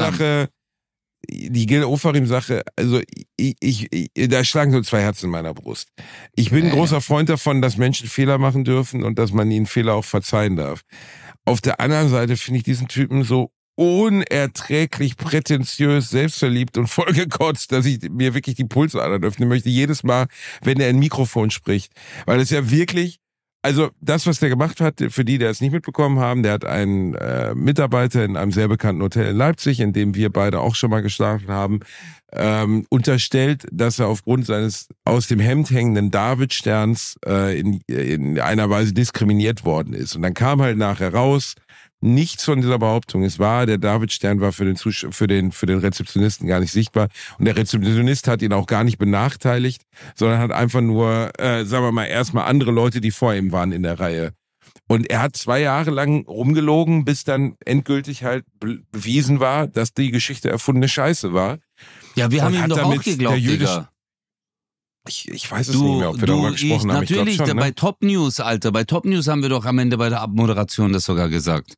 die Gil Ofarim-Sache, also da schlagen so 2 Herzen in meiner Brust. Ich bin ein großer Freund davon, dass Menschen Fehler machen dürfen und dass man ihnen Fehler auch verzeihen darf. Auf der anderen Seite finde ich diesen Typen so unerträglich prätentiös, selbstverliebt und vollgekotzt, dass ich mir wirklich die Pulsadern öffnen möchte, jedes Mal, wenn er ein Mikrofon spricht. Weil es ja wirklich, also das, was der gemacht hat, für die es nicht mitbekommen haben, der hat einen Mitarbeiter in einem sehr bekannten Hotel in Leipzig, in dem wir beide auch schon mal geschlafen haben, unterstellt, dass er aufgrund seines aus dem Hemd hängenden Davidsterns in einer Weise diskriminiert worden ist. Und dann kam halt nachher raus, nichts von dieser Behauptung. Der Davidstern war für den Rezeptionisten gar nicht sichtbar. Und der Rezeptionist hat ihn auch gar nicht benachteiligt, sondern hat einfach nur, sagen wir mal, erstmal andere Leute, die vor ihm waren in der Reihe. Und er hat 2 Jahre lang rumgelogen, bis dann endgültig halt bewiesen war, dass die Geschichte erfundene Scheiße war. Ja, wir haben ihm doch auch geglaubt, Digga. Ich weiß es nicht mehr, ob wir darüber gesprochen haben. Natürlich, ich glaub schon, bei Top News, Alter. Bei Top News haben wir doch am Ende bei der Abmoderation das sogar gesagt.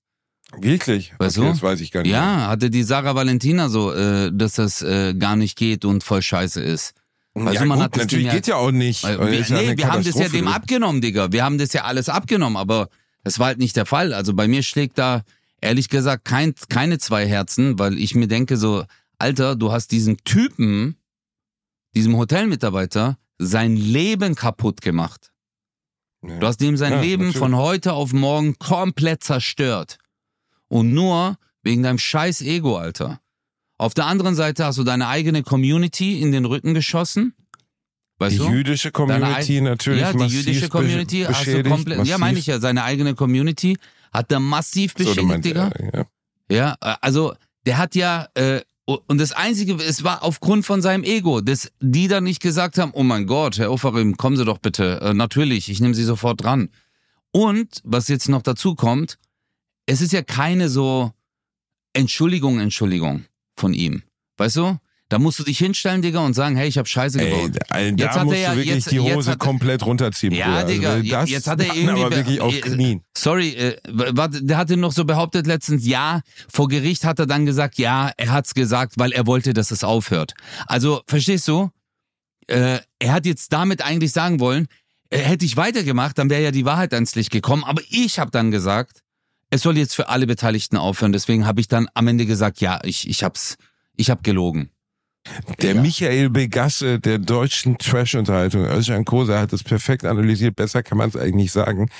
Wirklich? Weißt du? Das weiß ich gar nicht. Ja, hatte die Sarah Valentina so, dass das gar nicht geht und voll scheiße ist. Weißt ja, du, man gut, hat das natürlich geht ja auch nicht. Wir haben das ja dem abgenommen, Digga. Wir haben das ja alles abgenommen, aber das war halt nicht der Fall. Also bei mir schlägt da, ehrlich gesagt, keine 2 Herzen, weil ich mir denke so, Alter, du hast diesen Typen, diesem Hotelmitarbeiter, sein Leben kaputt gemacht. Ja. Du hast ihm sein Leben natürlich von heute auf morgen komplett zerstört. Und nur wegen deinem scheiß Ego, Alter. Auf der anderen Seite hast du deine eigene Community in den Rücken geschossen. Weißt du? Die jüdische Community natürlich massiv. Ja, die jüdische Community hast du komplett, massiv. Ja, meine ich ja, seine eigene Community hat er massiv beschädigt, Digga. Ja, also der hat ja, und das Einzige, es war aufgrund von seinem Ego, dass die dann nicht gesagt haben, oh mein Gott, Herr Ofarim, kommen Sie doch bitte. Natürlich, ich nehme Sie sofort dran. Und, was jetzt noch dazu kommt, es ist ja keine so Entschuldigung von ihm. Weißt du? Da musst du dich hinstellen, Digga, und sagen, hey, ich hab Scheiße gebaut. Jetzt da musst du wirklich die Hose komplett runterziehen, ja, Bruder. Digga, also jetzt hat er irgendwie... aber wirklich auf Knien. Sorry, der hatte noch so behauptet letztens, ja, vor Gericht hat er dann gesagt, ja, er hat's gesagt, weil er wollte, dass es aufhört. Also, verstehst du? Er hat jetzt damit eigentlich sagen wollen, hätte ich weitergemacht, dann wäre ja die Wahrheit ans Licht gekommen. Aber ich habe dann gesagt, es soll jetzt für alle Beteiligten aufhören. Deswegen habe ich dann am Ende gesagt, ja, ich hab gelogen. Der Michael Begasse der deutschen Trash-Unterhaltung, Özcan Kosa, hat das perfekt analysiert. Besser kann man es eigentlich nicht sagen.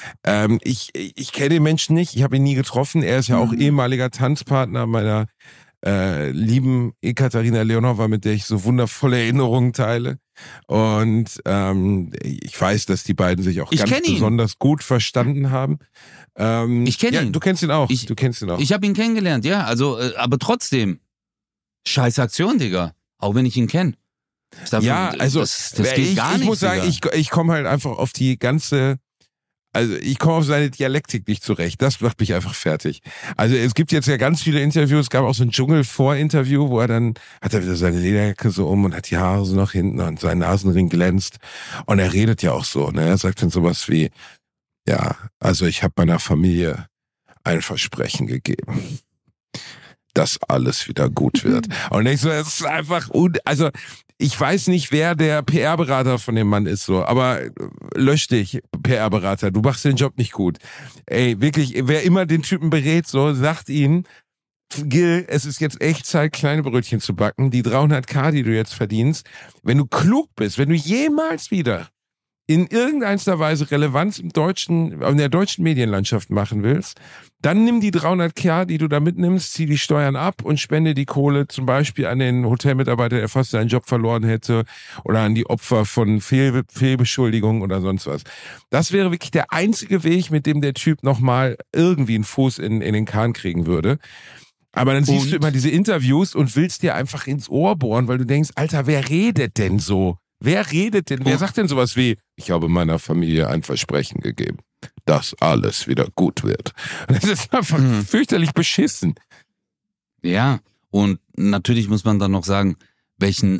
Ich kenne den Menschen nicht, ich habe ihn nie getroffen. Er ist ja auch ehemaliger Tanzpartner meiner lieben Ekaterina Leonova, mit der ich so wundervolle Erinnerungen teile. Und ich weiß, dass die beiden sich auch ganz besonders gut verstanden haben. Ich kenne ihn. Du kennst ihn auch. Ich habe ihn kennengelernt, ja. Also, aber trotzdem. Scheiß Aktion, Digga. Auch wenn ich ihn kenne. Ja, also das geht gar nicht. Ich muss sagen, ich komme halt einfach auf die ganze, also ich komme auf seine Dialektik nicht zurecht. Das macht mich einfach fertig. Also es gibt jetzt ja ganz viele Interviews. Es gab auch so ein Dschungel-Vor-Interview, wo hat er wieder seine Lederjacke so um und hat die Haare so nach hinten und sein Nasenring glänzt. Und er redet ja auch so. Ne? Er sagt dann sowas wie, ja, also ich habe meiner Familie ein Versprechen gegeben, dass alles wieder gut wird. Und ich so, es ist einfach, also ich weiß nicht, wer der PR-Berater von dem Mann ist, so, aber lösch dich, PR-Berater, du machst den Job nicht gut. Ey, wirklich, wer immer den Typen berät, so, sagt ihm, Gil, es ist jetzt echt Zeit, kleine Brötchen zu backen, die 300.000, die du jetzt verdienst, wenn du klug bist, wenn du jemals wieder in irgendeiner Weise Relevanz in der deutschen Medienlandschaft machen willst, dann nimm die 300.000, die du da mitnimmst, zieh die Steuern ab und spende die Kohle zum Beispiel an den Hotelmitarbeiter, der fast seinen Job verloren hätte, oder an die Opfer von Fehlbeschuldigungen oder sonst was. Das wäre wirklich der einzige Weg, mit dem der Typ nochmal irgendwie einen Fuß in den Kahn kriegen würde. Aber dann siehst du immer diese Interviews und willst dir einfach ins Ohr bohren, weil du denkst, Alter, wer redet denn so? Wer redet denn? Wer sagt denn sowas wie, ich habe meiner Familie ein Versprechen gegeben, dass alles wieder gut wird? Das ist einfach fürchterlich beschissen. Ja, und natürlich muss man dann noch sagen, welchen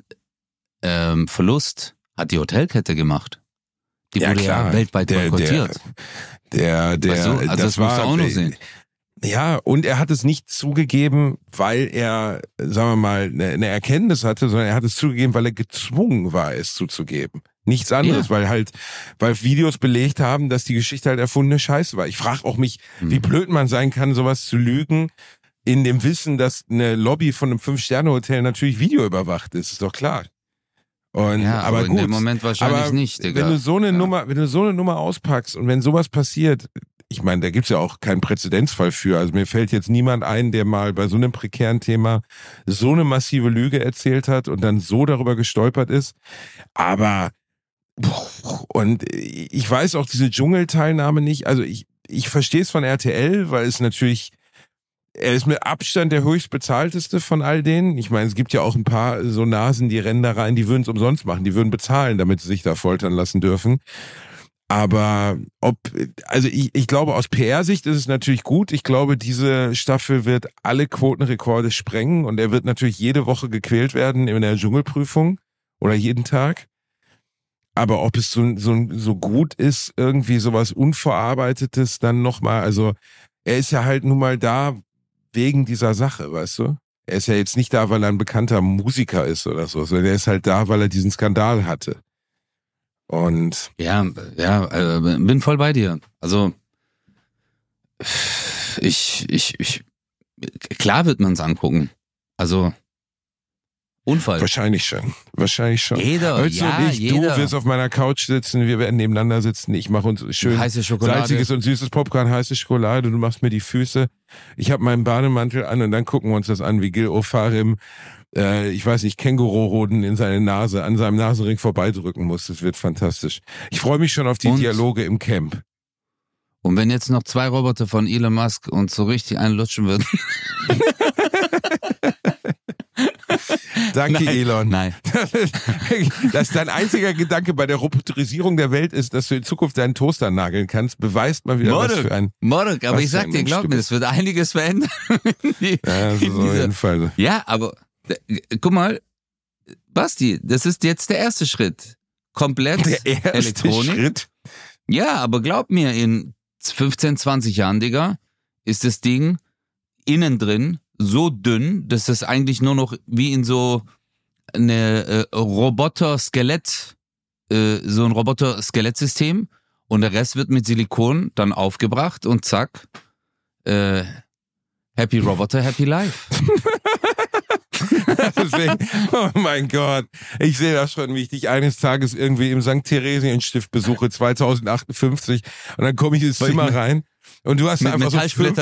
Verlust hat die Hotelkette gemacht? Die wurde ja weltweit boykottiert. Weißt du? Also das musst du auch noch sehen. Ja, und er hat es nicht zugegeben, weil er, sagen wir mal, eine Erkenntnis hatte, sondern er hat es zugegeben, weil er gezwungen war, es zuzugeben. Nichts anderes, weil Videos belegt haben, dass die Geschichte halt erfundene Scheiße war. Ich frage auch mich, wie blöd man sein kann, sowas zu lügen, in dem Wissen, dass eine Lobby von einem 5-Sterne-Hotel natürlich videoüberwacht ist doch klar. Und, ja, aber gut, in dem Moment wahrscheinlich nicht, Digga. Wenn du so eine Nummer auspackst und wenn sowas passiert, ich meine, da gibt's ja auch keinen Präzedenzfall für. Also mir fällt jetzt niemand ein, der mal bei so einem prekären Thema so eine massive Lüge erzählt hat und dann so darüber gestolpert ist. Aber und ich weiß auch diese Dschungelteilnahme nicht. Also ich verstehe es von RTL, weil es natürlich, er ist mit Abstand der höchstbezahlteste von all denen. Ich meine, es gibt ja auch ein paar so Nasen, die rennen da rein, die würden es umsonst machen. Die würden bezahlen, damit sie sich da foltern lassen dürfen. Aber ich glaube, aus PR-Sicht ist es natürlich gut. Ich glaube, diese Staffel wird alle Quotenrekorde sprengen und er wird natürlich jede Woche gequält werden in der Dschungelprüfung oder jeden Tag. Aber ob es so gut ist, irgendwie sowas Unverarbeitetes dann nochmal, also er ist ja halt nun mal da wegen dieser Sache, weißt du? Er ist ja jetzt nicht da, weil er ein bekannter Musiker ist oder so, sondern er ist halt da, weil er diesen Skandal hatte. Und ja, bin voll bei dir. Also klar wird man es angucken. Also Unfall. Wahrscheinlich schon. Jeder, Hölzel ja, und ich, jeder. Du wirst auf meiner Couch sitzen, wir werden nebeneinander sitzen, ich mache uns schön heiße Schokolade. Salziges und süßes Popcorn, heiße Schokolade, du machst mir die Füße, ich habe meinen Bademantel an und dann gucken wir uns das an, wie Gil Ofarim, ich weiß nicht, Känguruhoden in seine Nase, an seinem Nasenring vorbeidrücken muss. Das wird fantastisch. Ich freue mich schon auf die Dialoge im Camp. Und wenn jetzt noch 2 Roboter von Elon Musk uns so richtig einlutschen würden. Danke, Elon. Nein. Dass dein einziger Gedanke bei der Roboterisierung der Welt ist, dass du in Zukunft deinen Toaster nageln kannst, beweist mal wieder, was für ein... Moruk, aber ich sag dir, glaub mir, es wird einiges verändern. Ja, das ist auf jeden Fall. Ja, aber guck mal, Basti, das ist jetzt der erste Schritt. Komplett der erste Elektronik. Schritt? Ja, aber glaub mir, in 15, 20 Jahren, Digga, ist das Ding innen drin so dünn, dass es eigentlich nur noch wie in so eine Roboter-Skelett, so ein Roboter-Skelettsystem und der Rest wird mit Silikon dann aufgebracht und zack, Happy Roboter, Happy Life. Deswegen, oh mein Gott, ich sehe das schon, wie ich dich eines Tages irgendwie im St. Theresienstift besuche, 2058, und dann komme ich ins Zimmer rein und du hast mit einfach so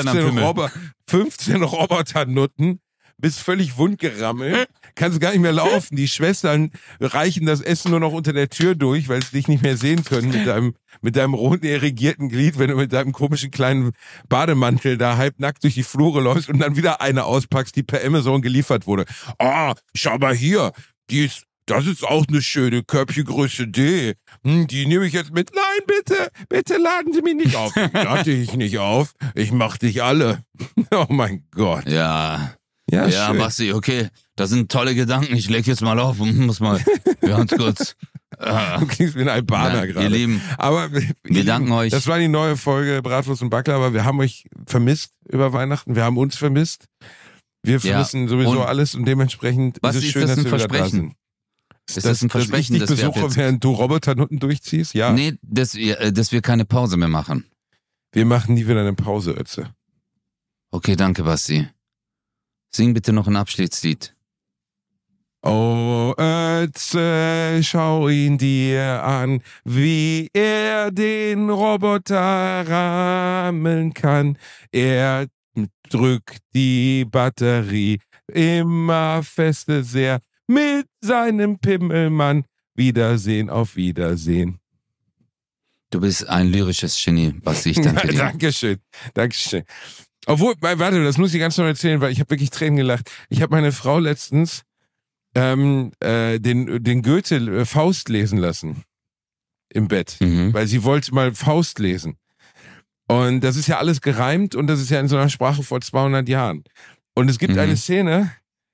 15 Roboternutten, bist völlig wundgerammelt, kannst gar nicht mehr laufen. Die Schwestern reichen das Essen nur noch unter der Tür durch, weil sie dich nicht mehr sehen können mit deinem roten erigierten Glied, wenn du mit deinem komischen kleinen Bademantel da halbnackt durch die Flure läufst und dann wieder eine auspackst, die per Amazon geliefert wurde. Ah, schau mal hier, das ist auch eine schöne Körbchengröße D. Die nehme ich jetzt mit. Nein, bitte laden Sie mich nicht auf. Ich lade dich nicht auf. Ich mach dich alle. Oh mein Gott. Ja, Basti, okay, das sind tolle Gedanken. Ich leg jetzt mal auf und muss mal ganz kurz. Du klingst wie ein Albaner gerade. Ihr Lieben, aber wir danken euch. Das war die neue Folge Bratwurst und Baklava. Wir haben euch vermisst über Weihnachten. Wir haben uns vermisst. Wir vermissen sowieso alles und dementsprechend ist es schön, dass wir wieder da sind. Ist das ein Versprechen, dass ich dich besuche, während du Roboternutten durchziehst? Ja. Nee, dass wir keine Pause mehr machen. Wir machen nie wieder eine Pause, Ötze. Okay, danke, Basti. Sing bitte noch ein Abschiedslied. Oh, Ötze, schau ihn dir an, wie er den Roboter rammeln kann. Er drückt die Batterie immer feste sehr mit seinem Pimmelmann. Wiedersehen, auf Wiedersehen. Du bist ein lyrisches Genie, Basti, ich danke dir. Dankeschön. Obwohl, warte, das muss ich ganz noch erzählen, weil ich habe wirklich Tränen gelacht. Ich habe meine Frau letztens den Goethe Faust lesen lassen im Bett, weil sie wollte mal Faust lesen. Und das ist ja alles gereimt und das ist ja in so einer Sprache vor 200 Jahren. Und es gibt eine Szene,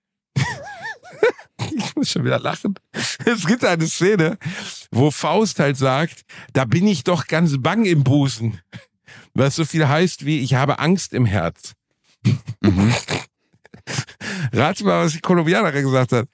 ich muss schon wieder lachen, es gibt eine Szene, wo Faust halt sagt, da bin ich doch ganz bang im Busen. Was so viel heißt wie, ich habe Angst im Herz. Rat mal, was die Kolumbianerin gesagt hat.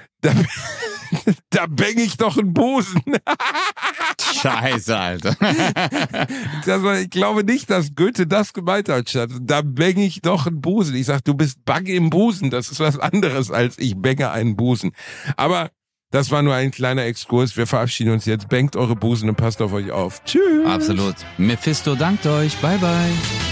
Da bäng ich doch einen Busen. Scheiße, Alter. Ich glaube nicht, dass Goethe das gemeint hat, Schatz. Da bäng ich doch einen Busen. Ich sag, du bist bang im Busen. Das ist was anderes als ich bänge einen Busen. Aber das war nur ein kleiner Exkurs. Wir verabschieden uns jetzt. Bängt eure Busen und passt auf euch auf. Tschüss. Absolut. Mephisto dankt euch. Bye, bye.